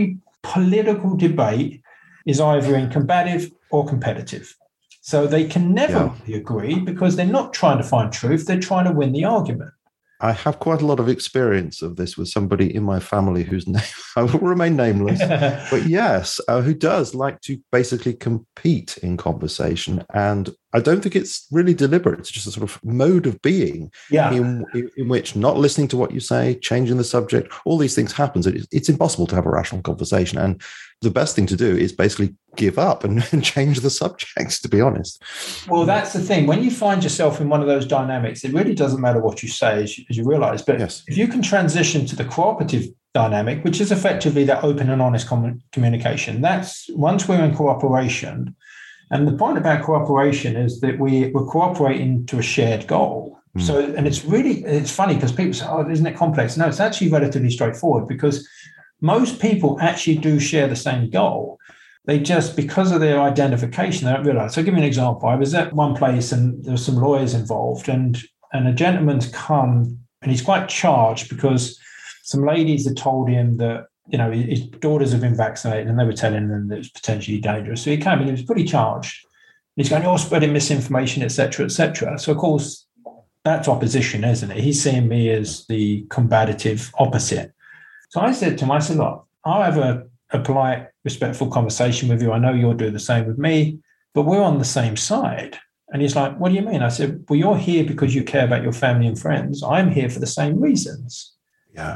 political debate is either in combative or competitive. So they can never really agree, because they're not trying to find truth. They're trying to win the argument. I have quite a lot of experience of this with somebody in my family whose name I will remain nameless, but yes, who does like to basically compete in conversation. And I don't think it's really deliberate. It's just a sort of mode of being in which not listening to what you say, changing the subject, all these things happens. It's impossible to have a rational conversation. And the best thing to do is basically give up and change the subject, to be honest. Well, that's the thing. When you find yourself in one of those dynamics, it really doesn't matter what you say, as you realize. But if you can transition to the cooperative dynamic, which is effectively that open and honest communication, that's once we're in cooperation. And the point about cooperation is that we're cooperating to a shared goal. So, and it's funny because people say, oh, isn't it complex? No, it's actually relatively straightforward, because most people actually do share the same goal. They just, because of their identification, they don't realize. So I'll give you an example. I was at one place and there were some lawyers involved, and a gentleman's come and he's quite charged because some ladies had told him that, his daughters have been vaccinated, and they were telling them that it was potentially dangerous. So he came and he was pretty charged. He's going, you're spreading misinformation, et cetera, et cetera. So, of course, that's opposition, isn't it? He's seeing me as the combative opposite. So I said to him, look, I'll have a polite, respectful conversation with you. I know you'll do the same with me, but we're on the same side. And he's like, what do you mean? I said, well, you're here because you care about your family and friends. I'm here for the same reasons. Yeah.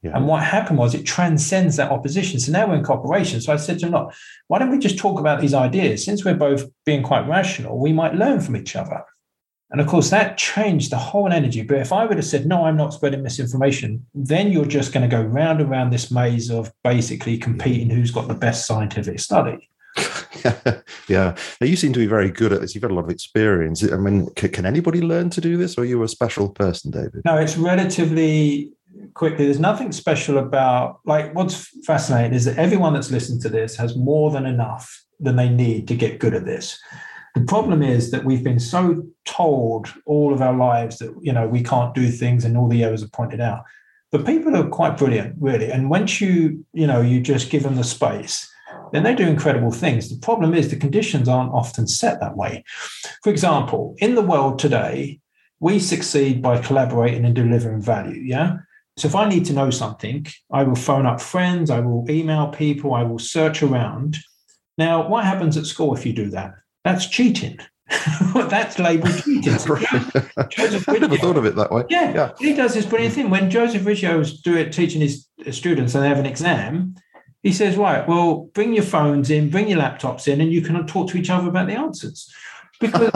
Yeah. And what happened was it transcends that opposition. So now we're in cooperation. So I said to him, look, why don't we just talk about these ideas? Since we're both being quite rational, we might learn from each other. And of course, that changed the whole energy. But if I would have said, no, I'm not spreading misinformation, then you're just going to go round and round this maze of basically competing who's got the best scientific study. Yeah. Now, you seem to be very good at this. You've got a lot of experience. I mean, can anybody learn to do this, or are you a special person, David? No, it's relatively quickly. There's nothing special about, like, what's fascinating is that everyone that's listened to this has more than enough than they need to get good at this. The problem is that we've been so told all of our lives that, we can't do things, and all the errors are pointed out. But people are quite brilliant, really. And once you just give them the space, then they do incredible things. The problem is the conditions aren't often set that way. For example, in the world today, we succeed by collaborating and delivering value, yeah? So if I need to know something, I will phone up friends, I will email people, I will search around. Now, what happens at school if you do that? That's cheating. That's labelled cheating. So Joseph I never thought of it that way. Yeah, he does this brilliant thing. When Joseph Riggio was teaching his students and they have an exam, he says, right, well, bring your phones in, bring your laptops in, and you can talk to each other about the answers. Because,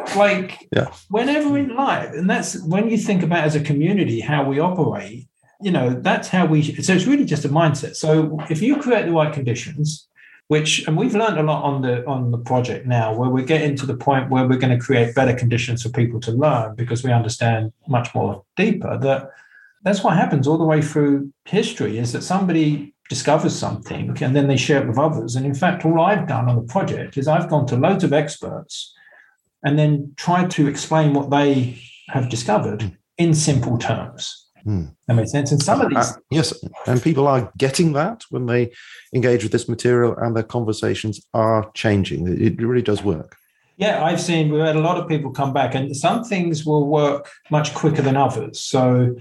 whenever in life, and that's when you think about as a community how we operate, that's how so it's really just a mindset. So if you create the right conditions, and we've learned a lot on the project now, where we're getting to the point where we're going to create better conditions for people to learn because we understand much more deeper that's what happens all the way through history, is that somebody discovers something and then they share it with others. And in fact, all I've done on the project is I've gone to loads of experts and then tried to explain what they have discovered in simple terms. That makes sense. And some of these... yes, and people are getting that when they engage with this material, and their conversations are changing. It really does work. Yeah, we've had a lot of people come back, and some things will work much quicker than others. So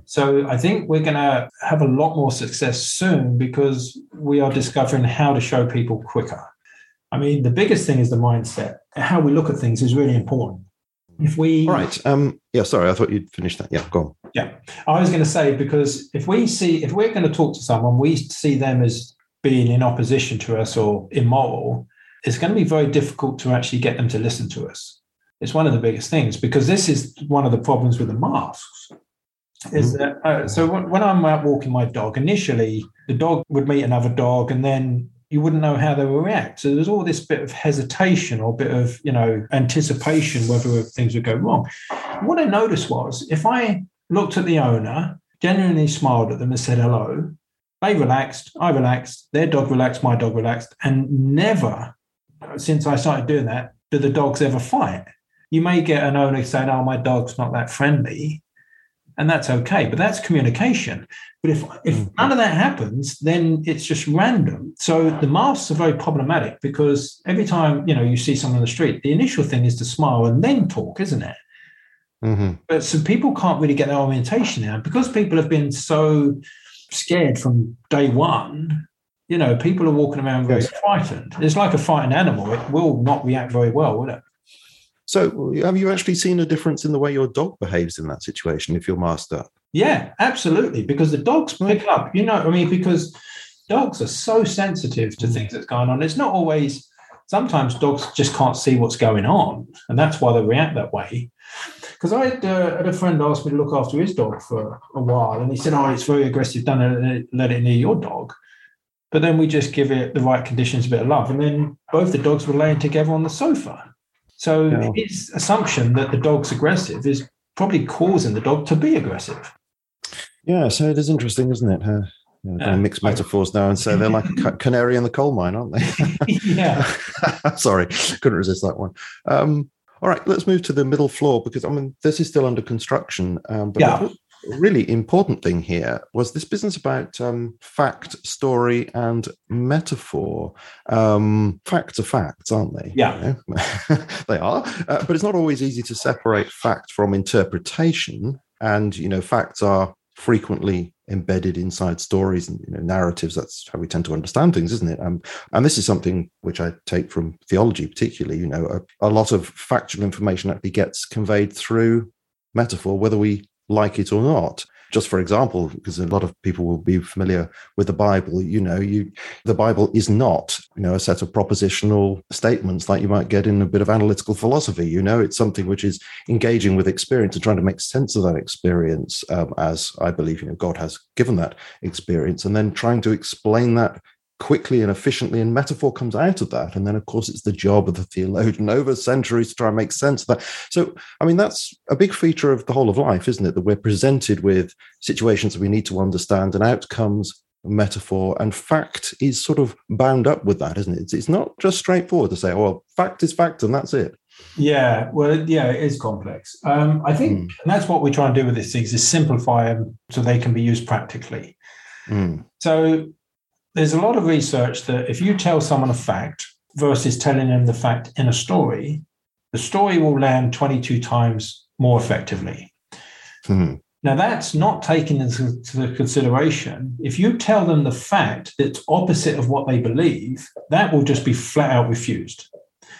I think we're going to have a lot more success soon because we are discovering how to show people quicker. I mean, the biggest thing is the mindset. How we look at things is really important. If we... All right. Sorry, I thought you'd finished that. Yeah, go on. Yeah. I was going to say, because if we're going to talk to someone, we see them as being in opposition to us or immoral, it's going to be very difficult to actually get them to listen to us. It's one of the biggest things, because this is one of the problems with the masks. Is that so when I'm out walking my dog, initially the dog would meet another dog and then you wouldn't know how they would react. So there's all this bit of hesitation or bit of, anticipation whether things would go wrong. What I noticed was if I looked at the owner, genuinely smiled at them and said hello, they relaxed, I relaxed, their dog relaxed, my dog relaxed, and never, since I started doing that, do the dogs ever fight. You may get an owner saying, oh, my dog's not that friendly, and that's okay, but that's communication. But if none of that happens, then it's just random. So the masks are very problematic because every time, you see someone on the street, the initial thing is to smile and then talk, isn't it? Mm-hmm. But so people can't really get their orientation now because people have been so scared from day one. People are walking around very frightened. It's like a frightened animal. It will not react very well, will it? So have you actually seen a difference in the way your dog behaves in that situation if you're masked up? Yeah, absolutely. Because the dogs pick up, because dogs are so sensitive to things that's going on. It's not always, sometimes dogs just can't see what's going on. And that's why they react that way. Because I had a friend ask me to look after his dog for a while. And he said, oh, it's very aggressive. Don't let it near your dog. But then we just give it the right conditions, a bit of love. And then both the dogs were laying together on the sofa. So his assumption that the dog's aggressive is probably causing the dog to be aggressive. Yeah, so it is interesting, isn't it? They mix metaphors now and say they're like a canary in the coal mine, aren't they? Yeah. Sorry, couldn't resist that one. All right, let's move to the middle floor because, this is still under construction. But a really important thing here was this business about fact, story, and metaphor. Facts are facts, aren't they? Yeah. They are. But it's not always easy to separate fact from interpretation. And, facts are frequently embedded inside stories and narratives. That's how we tend to understand things, isn't it? And this is something which I take from theology particularly. A lot of factual information actually gets conveyed through metaphor, whether we like it or not. just for example, because a lot of people will be familiar with the Bible, the Bible is not, a set of propositional statements like you might get in a bit of analytical philosophy. It's something which is engaging with experience and trying to make sense of that experience, as I believe, God has given that experience, and then trying to explain that quickly and efficiently, and metaphor comes out of that. And then, of course, it's the job of the theologian over centuries to try and make sense of that. So, that's a big feature of the whole of life, isn't it? That we're presented with situations that we need to understand, and outcomes, metaphor, and fact is sort of bound up with that, isn't it? It's not just straightforward to say, well, fact is fact, and that's it. Yeah, well, yeah, it is complex. I think, and that's what we try and do with these things, is simplify them so they can be used practically. So there's a lot of research that if you tell someone a fact versus telling them the fact in a story, the story will land 22 times more effectively. Now, that's not taken into consideration. If you tell them the fact that's opposite of what they believe, that will just be flat out refused.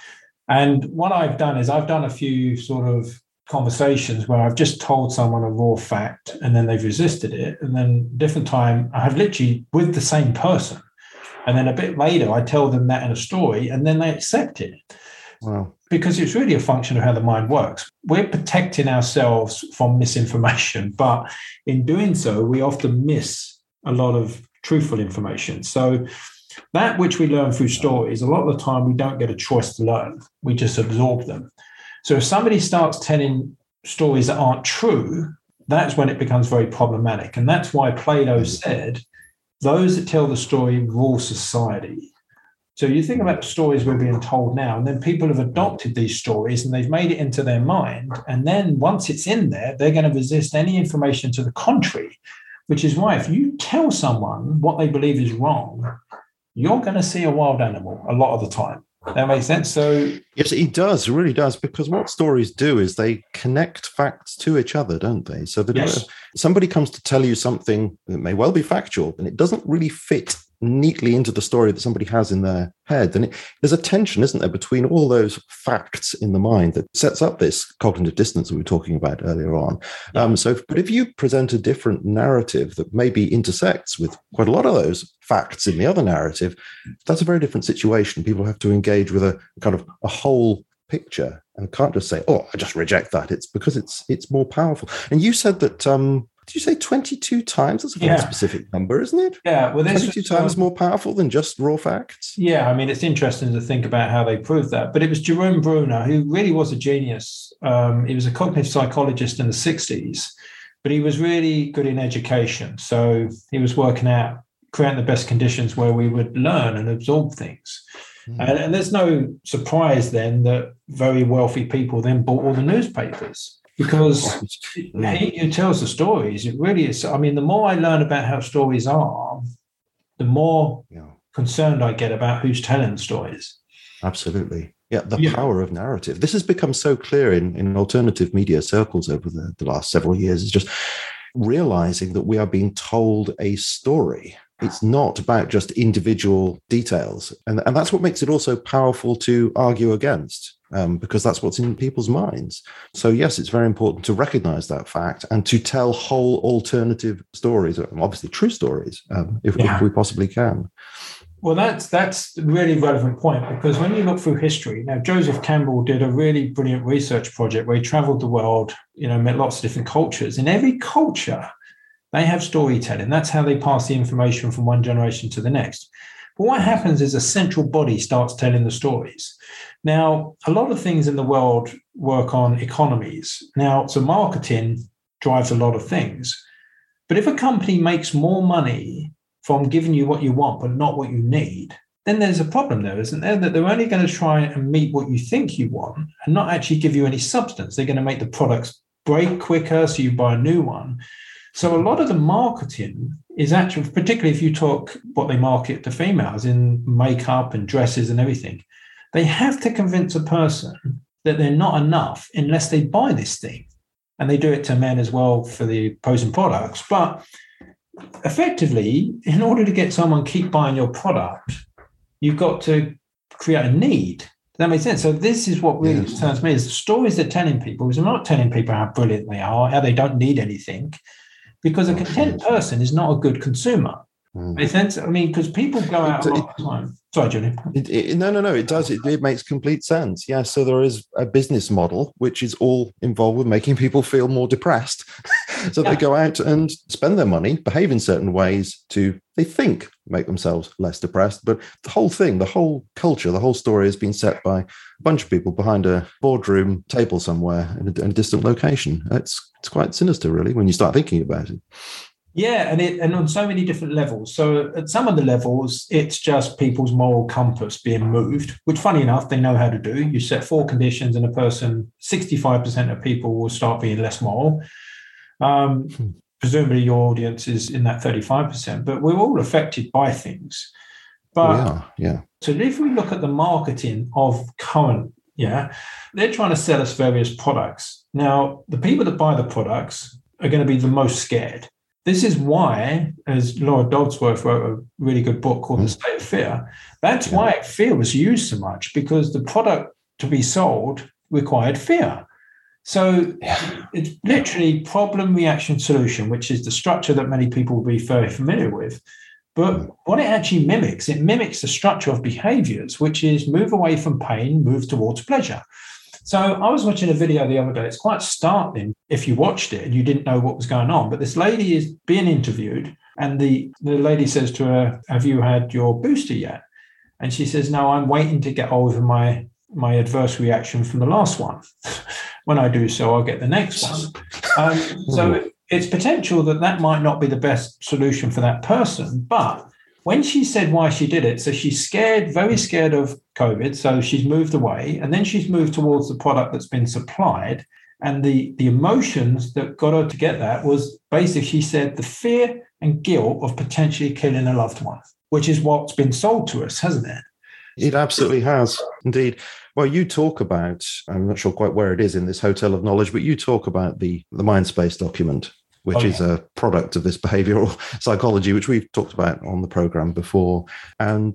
And what I've done is I've done a few sort of conversations where I've just told someone a raw fact and then they've resisted it. And then different time, I have literally with the same person. And then a bit later, I tell them that in a story and then they accept it. Wow. Because it's really a function of how the mind works. We're protecting ourselves from misinformation, but in doing so, we often miss a lot of truthful information. So that which we learn through stories, a lot of the time we don't get a choice to learn. We just absorb them. So if somebody starts telling stories that aren't true, that's when it becomes very problematic. And that's why Plato said, those that tell the story rule society. So you think about the stories we're being told now, and then people have adopted these stories and they've made it into their mind. And then once it's in there, they're going to resist any information to the contrary, which is why if you tell someone what they believe is wrong, you're going to see a wild animal a lot of the time. That makes sense. So yes, it does. It really does. Because what stories do is they connect facts to each other, don't they? So that if somebody comes to tell you something that may well be factual and it doesn't really fit neatly into the story that somebody has in their head, then there's a tension, isn't there, between all those facts in the mind that sets up this cognitive dissonance that we were talking about earlier on. But if you present a different narrative that maybe intersects with quite a lot of those facts in the other narrative, that's a very different situation. People have to engage with a kind of a whole picture and can't just say, oh, I just reject that. It's because it's more powerful. And you said that did you say 22 times? That's a very specific number, isn't it? Yeah. Well, 22 times more powerful than just raw facts? Yeah. I mean, it's interesting to think about how they proved that. But it was Jerome Bruner, who really was a genius. He was a cognitive psychologist in the 60s, but he was really good in education. So he was working out, creating the best conditions where we would learn and absorb things. And there's no surprise then that very wealthy people then bought all the newspapers. Because he who tells the stories, it really is. I mean, the more I learn about how stories are, the more concerned I get about who's telling the stories. Absolutely. Yeah, the power of narrative. This has become so clear in alternative media circles over the last several years. It's just realizing that we are being told a story. It's not about just individual details. And that's what makes it also powerful to argue against. Because that's what's in people's minds. So, yes, it's very important to recognize that fact and to tell whole alternative stories, obviously true stories, if we possibly can. Well, that's a really relevant point, because when you look through history, now Joseph Campbell did a really brilliant research project where he traveled the world, met lots of different cultures. In every culture, they have storytelling. That's how they pass the information from one generation to the next. But what happens is a central body starts telling the stories. Now, a lot of things in the world work on economies. Now, so marketing drives a lot of things. But if a company makes more money from giving you what you want, but not what you need, then there's a problem there, isn't there? That they're only going to try and meet what you think you want and not actually give you any substance. They're going to make the products break quicker, so you buy a new one. So a lot of the marketing is actually, particularly if you talk what they market to females in makeup and dresses and everything, they have to convince a person that they're not enough unless they buy this thing. And they do it to men as well for the opposing products. But effectively, in order to get someone keep buying your product, you've got to create a need. Does that make sense? So this is what really concerns me, is the stories they're telling people is they're not telling people how brilliant they are, how they don't need anything. because a content person is not a good consumer. Makes sense? I mean, because people go out a lot of time. Sorry, Julian. No. It does. It makes complete sense. Yeah. So there is a business model which is all involved with making people feel more depressed. So they go out and spend their money, behave in certain ways to, they think, make themselves less depressed. But the whole thing, the whole culture, the whole story has been set by a bunch of people behind a boardroom table somewhere in a distant location. It's quite sinister, really, when you start thinking about it. Yeah, and on so many different levels. So at some of the levels, it's just people's moral compass being moved, which, funny enough, they know how to do. You set 4 conditions and 65% of people will start being less moral. Presumably your audience is in that 35%, but we're all affected by things. But we are, yeah. So if we look at the marketing of current, they're trying to sell us various products. Now, the people that buy the products are going to be the most scared. This is why, as Laura Dodsworth wrote a really good book called The State of Fear, that's why fear was used so much, because the product to be sold required fear. So it's literally problem, reaction, solution, which is the structure that many people will be very familiar with. But what it actually mimics the structure of behaviors, which is move away from pain, move towards pleasure. So I was watching a video the other day. It's quite startling if you watched it and you didn't know what was going on. But this lady is being interviewed, and the lady says to her, "Have you had your booster yet?" And she says, "No, I'm waiting to get over my adverse reaction from the last one. When I do so, I'll get the next one." So it's potential that might not be the best solution for that person. But when she said why she did it, so she's scared, very scared of COVID, so she's moved away, and then she's moved towards the product that's been supplied. And the emotions that got her to get that was basically, she said, the fear and guilt of potentially killing a loved one, which is what's been sold to us, hasn't it? It absolutely has, indeed. Well, you talk about, I'm not sure quite where it is in this hotel of knowledge, but you talk about the Mindspace document, which is a product of this behavioral psychology, which we've talked about on the program before. And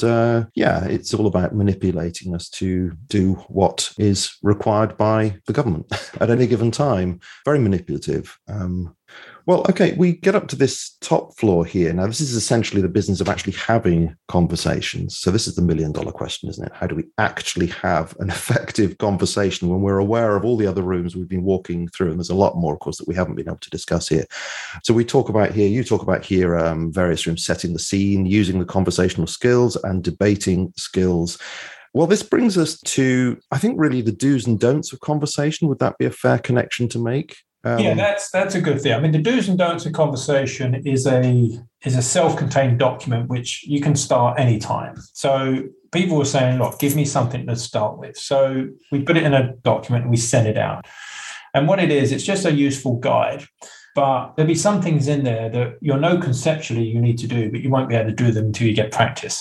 it's all about manipulating us to do what is required by the government at any given time. Very manipulative. Well, okay, we get up to this top floor here. Now, this is essentially the business of actually having conversations. So this is the $1 million question, isn't it? How do we actually have an effective conversation when we're aware of all the other rooms we've been walking through? And there's a lot more, of course, that we haven't been able to discuss here. So we talk about here, you talk about here, various rooms setting the scene, using the conversational skills and debating skills. Well, this brings us to, I think, really the do's and don'ts of conversation. Would that be a fair connection to make? That's a good thing. I mean, the do's and don'ts of conversation is a self-contained document which you can start anytime. So people were saying, look, give me something to start with. So we put it in a document and we send it out. And what it is, it's just a useful guide. But there'll be some things in there that you'll know conceptually you need to do, but you won't be able to do them until you get practice.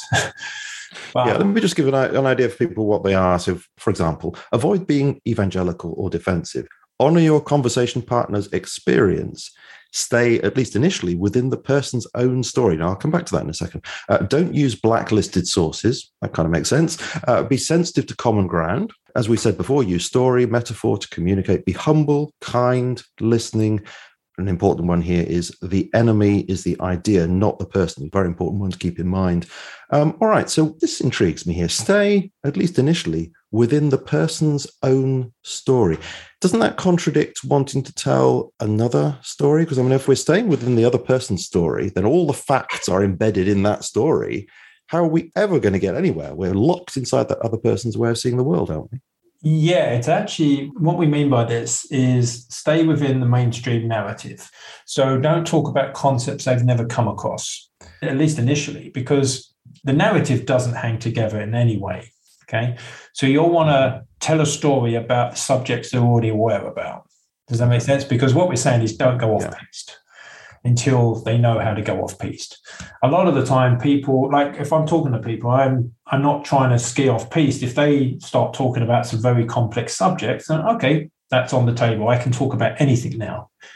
Let me just give an idea for people what they are. So, for example, avoid being evangelical or defensive. Honor your conversation partner's experience. Stay, at least initially, within the person's own story. Now, I'll come back to that in a second. Don't use blacklisted sources. That kind of makes sense. Be sensitive to common ground. As we said before, use story, metaphor to communicate. Be humble, kind, listening. An important one here is the enemy is the idea, not the person. Very important one to keep in mind. All right, so this intrigues me here. Stay, at least initially, within the person's own story. Doesn't that contradict wanting to tell another story? Because, I mean, if we're staying within the other person's story, then all the facts are embedded in that story. How are we ever going to get anywhere? We're locked inside that other person's way of seeing the world, aren't we? Yeah, it's actually, what we mean by this is stay within the mainstream narrative. So don't talk about concepts they've never come across, at least initially, because the narrative doesn't hang together in any way. Okay, so you'll want to tell a story about the subjects they're already aware about. Does that make sense? Because what we're saying is don't go off piste until they know how to go off piste. A lot of the time, people, like if I'm talking to people, I'm not trying to ski off piste. If they start talking about some very complex subjects, then okay, that's on the table. I can talk about anything now.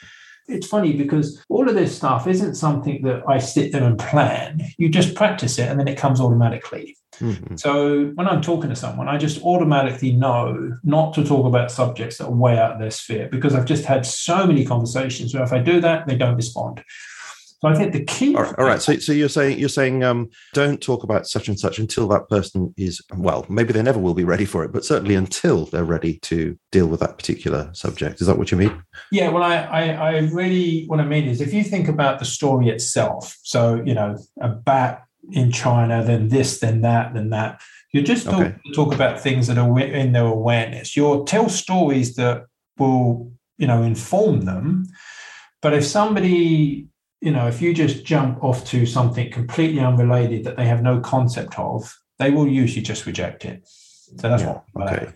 it's funny because all of this stuff isn't something that I sit there and plan. You just practice it and then it comes automatically. Mm-hmm. So when I'm talking to someone, I just automatically know not to talk about subjects that are way out of their sphere, because I've just had so many conversations where if I do that, they don't respond. So I think the key. All right. So you're saying don't talk about such and such until that person is, well, maybe they never will be ready for it, but certainly until they're ready to deal with that particular subject. Is that what you mean? Yeah. Well, I really, what I mean is if you think about the story itself, so, a bat in China, then this, then that, then that, you're just talk about things that are in their awareness. You'll tell stories that will, inform them. But if somebody, if you just jump off to something completely unrelated that they have no concept of, they will usually just reject it. So that's what. Okay.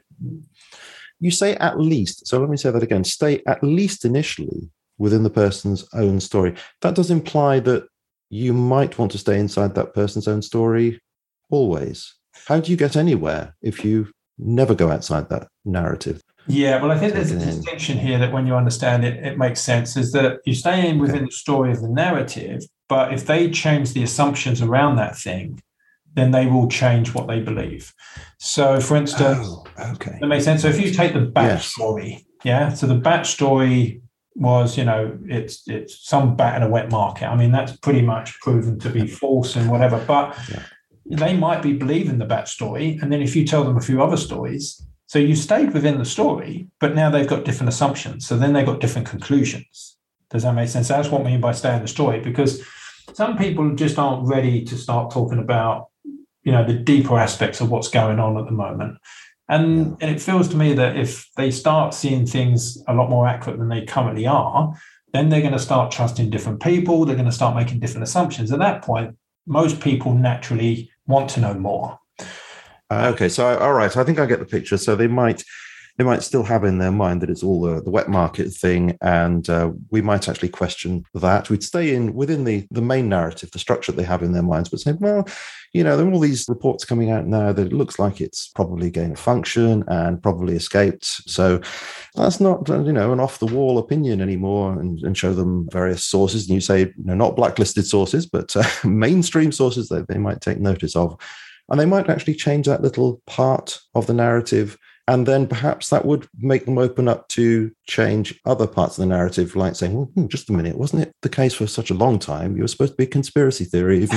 You say at least. So let me say that again. Stay at least initially within the person's own story. That does imply that you might want to stay inside that person's own story always. How do you get anywhere if you never go outside that narrative? Yeah, well, I think there's a distinction here that when you understand it, it makes sense, is that you stay in within the story of the narrative, but if they change the assumptions around that thing, then they will change what they believe. So, for instance, that makes sense. So if you take the bat story, so the bat story was, it's some bat in a wet market. I mean, that's pretty much proven to be false and whatever, but they might be believing the bat story. And then if you tell them a few other stories, so you stayed within the story, but now they've got different assumptions. So then they've got different conclusions. Does that make sense? That's what I mean by stay in the story, because some people just aren't ready to start talking about, the deeper aspects of what's going on at the moment. And it feels to me that if they start seeing things a lot more accurate than they currently are, then they're going to start trusting different people. They're going to start making different assumptions. At that point, most people naturally want to know more. Okay, so all right, I think I get the picture. So they might still have in their mind that it's all the wet market thing, and we might actually question that. We'd stay within the main narrative, the structure they have in their minds, but say, well, there are all these reports coming out now that it looks like it's probably gained function and probably escaped. So that's not, an off-the-wall opinion anymore, and show them various sources. And you say, not blacklisted sources, but mainstream sources that they might take notice of. And they might actually change that little part of the narrative. And then perhaps that would make them open up to change other parts of the narrative, like saying, well, just a minute, wasn't it the case for such a long time? You were supposed to be a conspiracy theorist,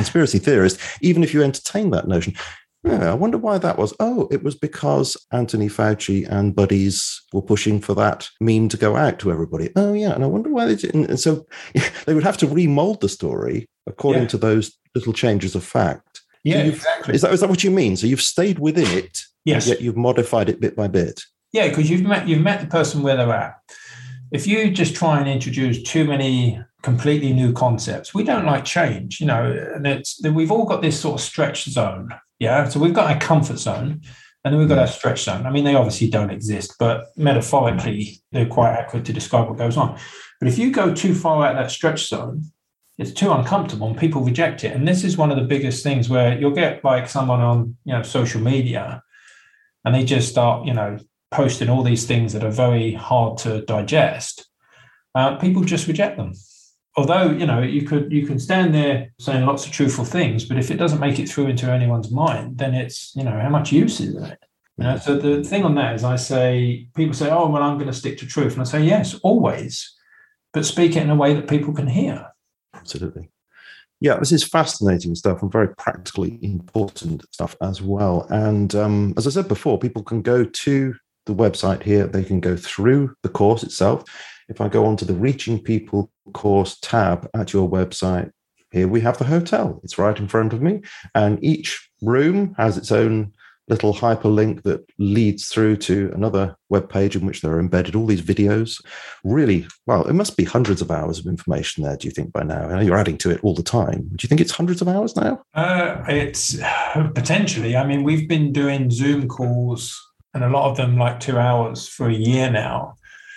even if you entertained that notion. Yeah, I wonder why that was. Oh, it was because Anthony Fauci and buddies were pushing for that meme to go out to everybody. Oh, yeah, and I wonder why they didn't. And so they would have to remold the story according to those little changes of fact. Yeah, so exactly. Is that what you mean? So you've stayed within it, yes, yet you've modified it bit by bit. Yeah, because you've met the person where they're at. If you just try and introduce too many completely new concepts, we don't like change, and we've all got this sort of stretch zone. Yeah, so we've got our comfort zone, and then we've got our stretch zone. I mean, they obviously don't exist, but metaphorically, they're quite accurate to describe what goes on. But if you go too far out of that stretch zone, it's too uncomfortable and people reject it. And this is one of the biggest things where you'll get like someone on, social media, and they just start, posting all these things that are very hard to digest. People just reject them. Although, you can stand there saying lots of truthful things, but if it doesn't make it through into anyone's mind, then it's, how much use is it? So the thing on that is people say, oh, well, I'm going to stick to truth. And I say, yes, always, but speak it in a way that people can hear. Absolutely. Yeah, this is fascinating stuff and very practically important stuff as well. And as I said before, people can go to the website here. They can go through the course itself. If I go onto the Reaching People course tab at your website, here we have the hotel. It's right in front of me. And each room has its own little hyperlink that leads through to another web page in which there are embedded all these videos. Really, well, it must be hundreds of hours of information there, do you think, by now? I know you're adding to it all the time. Do you think it's hundreds of hours now? It's potentially. I mean, we've been doing Zoom calls, and a lot of them like 2 hours for a year now.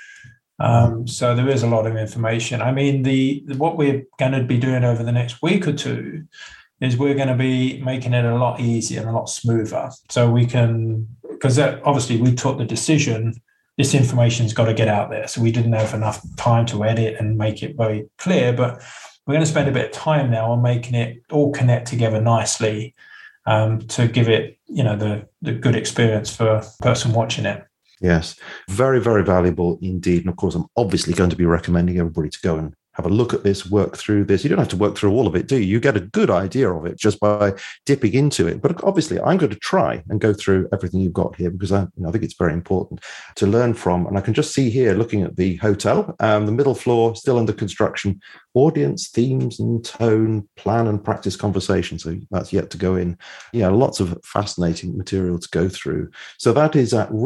So there is a lot of information. I mean, what we're going to be doing over the next week or two is we're going to be making it a lot easier and a lot smoother. So we can, because obviously we took the decision this information's got to get out there. So we didn't have enough time to edit and make it very clear, but we're going to spend a bit of time now on making it all connect together nicely to give it, the good experience for the person watching it. Yes, very, very valuable indeed. And of course, I'm obviously going to be recommending everybody to go and have a look at this, work through this. You don't have to work through all of it, do you? You get a good idea of it just by dipping into it. But obviously, I'm going to try and go through everything you've got here because I think it's very important to learn from. And I can just see here, looking at the hotel, the middle floor, still under construction, audience, themes and tone, plan and practice conversation. So that's yet to go in. Yeah, lots of fascinating material to go through. So that is at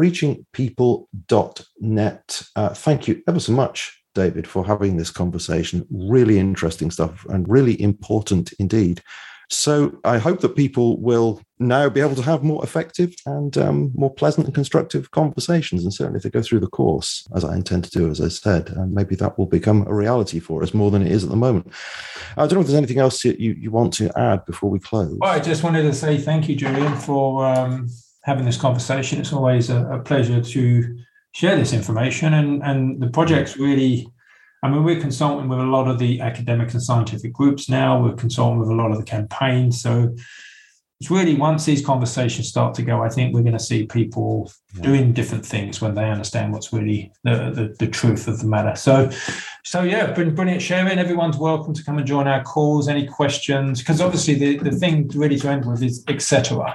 reachingpeople.net. Thank you ever so much, David, for having this conversation. Really interesting stuff and really important indeed. So I hope that people will now be able to have more effective and more pleasant and constructive conversations. And certainly if they go through the course, as I intend to do, as I said, maybe that will become a reality for us more than it is at the moment. I don't know if there's anything else you want to add before we close. Well, I just wanted to say thank you, Julian, for having this conversation. It's always a pleasure to share this information, and the project's really, we're consulting with a lot of the academic and scientific groups now. We're consulting with a lot of the campaigns. So it's really, once these conversations start to go, I think we're going to see people doing different things when they understand what's really the truth of the matter. So yeah, been brilliant sharing. Everyone's welcome to come and join our calls. Any questions? Because obviously the thing really to end with is etc.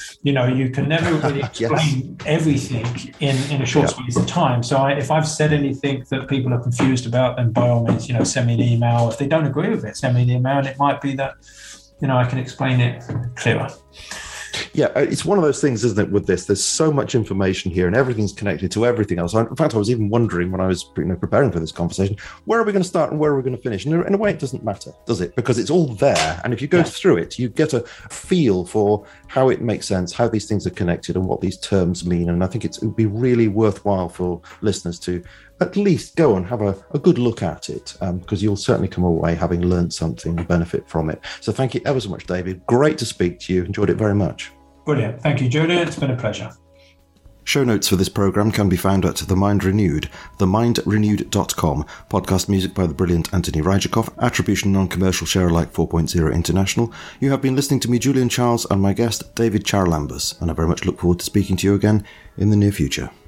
You can never really explain everything in a short space of time. So if I've said anything that people are confused about, then by all means, send me an email. If they don't agree with it, send me an email, and it might be that, I can explain it clearer. Yeah, it's one of those things, isn't it, with this? There's so much information here and everything's connected to everything else. In fact, I was even wondering when I was preparing for this conversation, where are we going to start and where are we going to finish? And in a way, it doesn't matter, does it? Because it's all there. And if you go through it, you get a feel for how it makes sense, how these things are connected and what these terms mean. And I think it would be really worthwhile for listeners to at least go and have a good look at it, because you'll certainly come away having learned something and benefit from it. So thank you ever so much, David. Great to speak to you. Enjoyed it very much. Brilliant. Thank you, Julian. It's been a pleasure. Show notes for this programme can be found at The Mind Renewed, themindrenewed.com. Podcast music by the brilliant Anthony Ryjakov. Attribution non-commercial, share alike 4.0 international. You have been listening to me, Julian Charles, and my guest, David Charalambous, and I very much look forward to speaking to you again in the near future.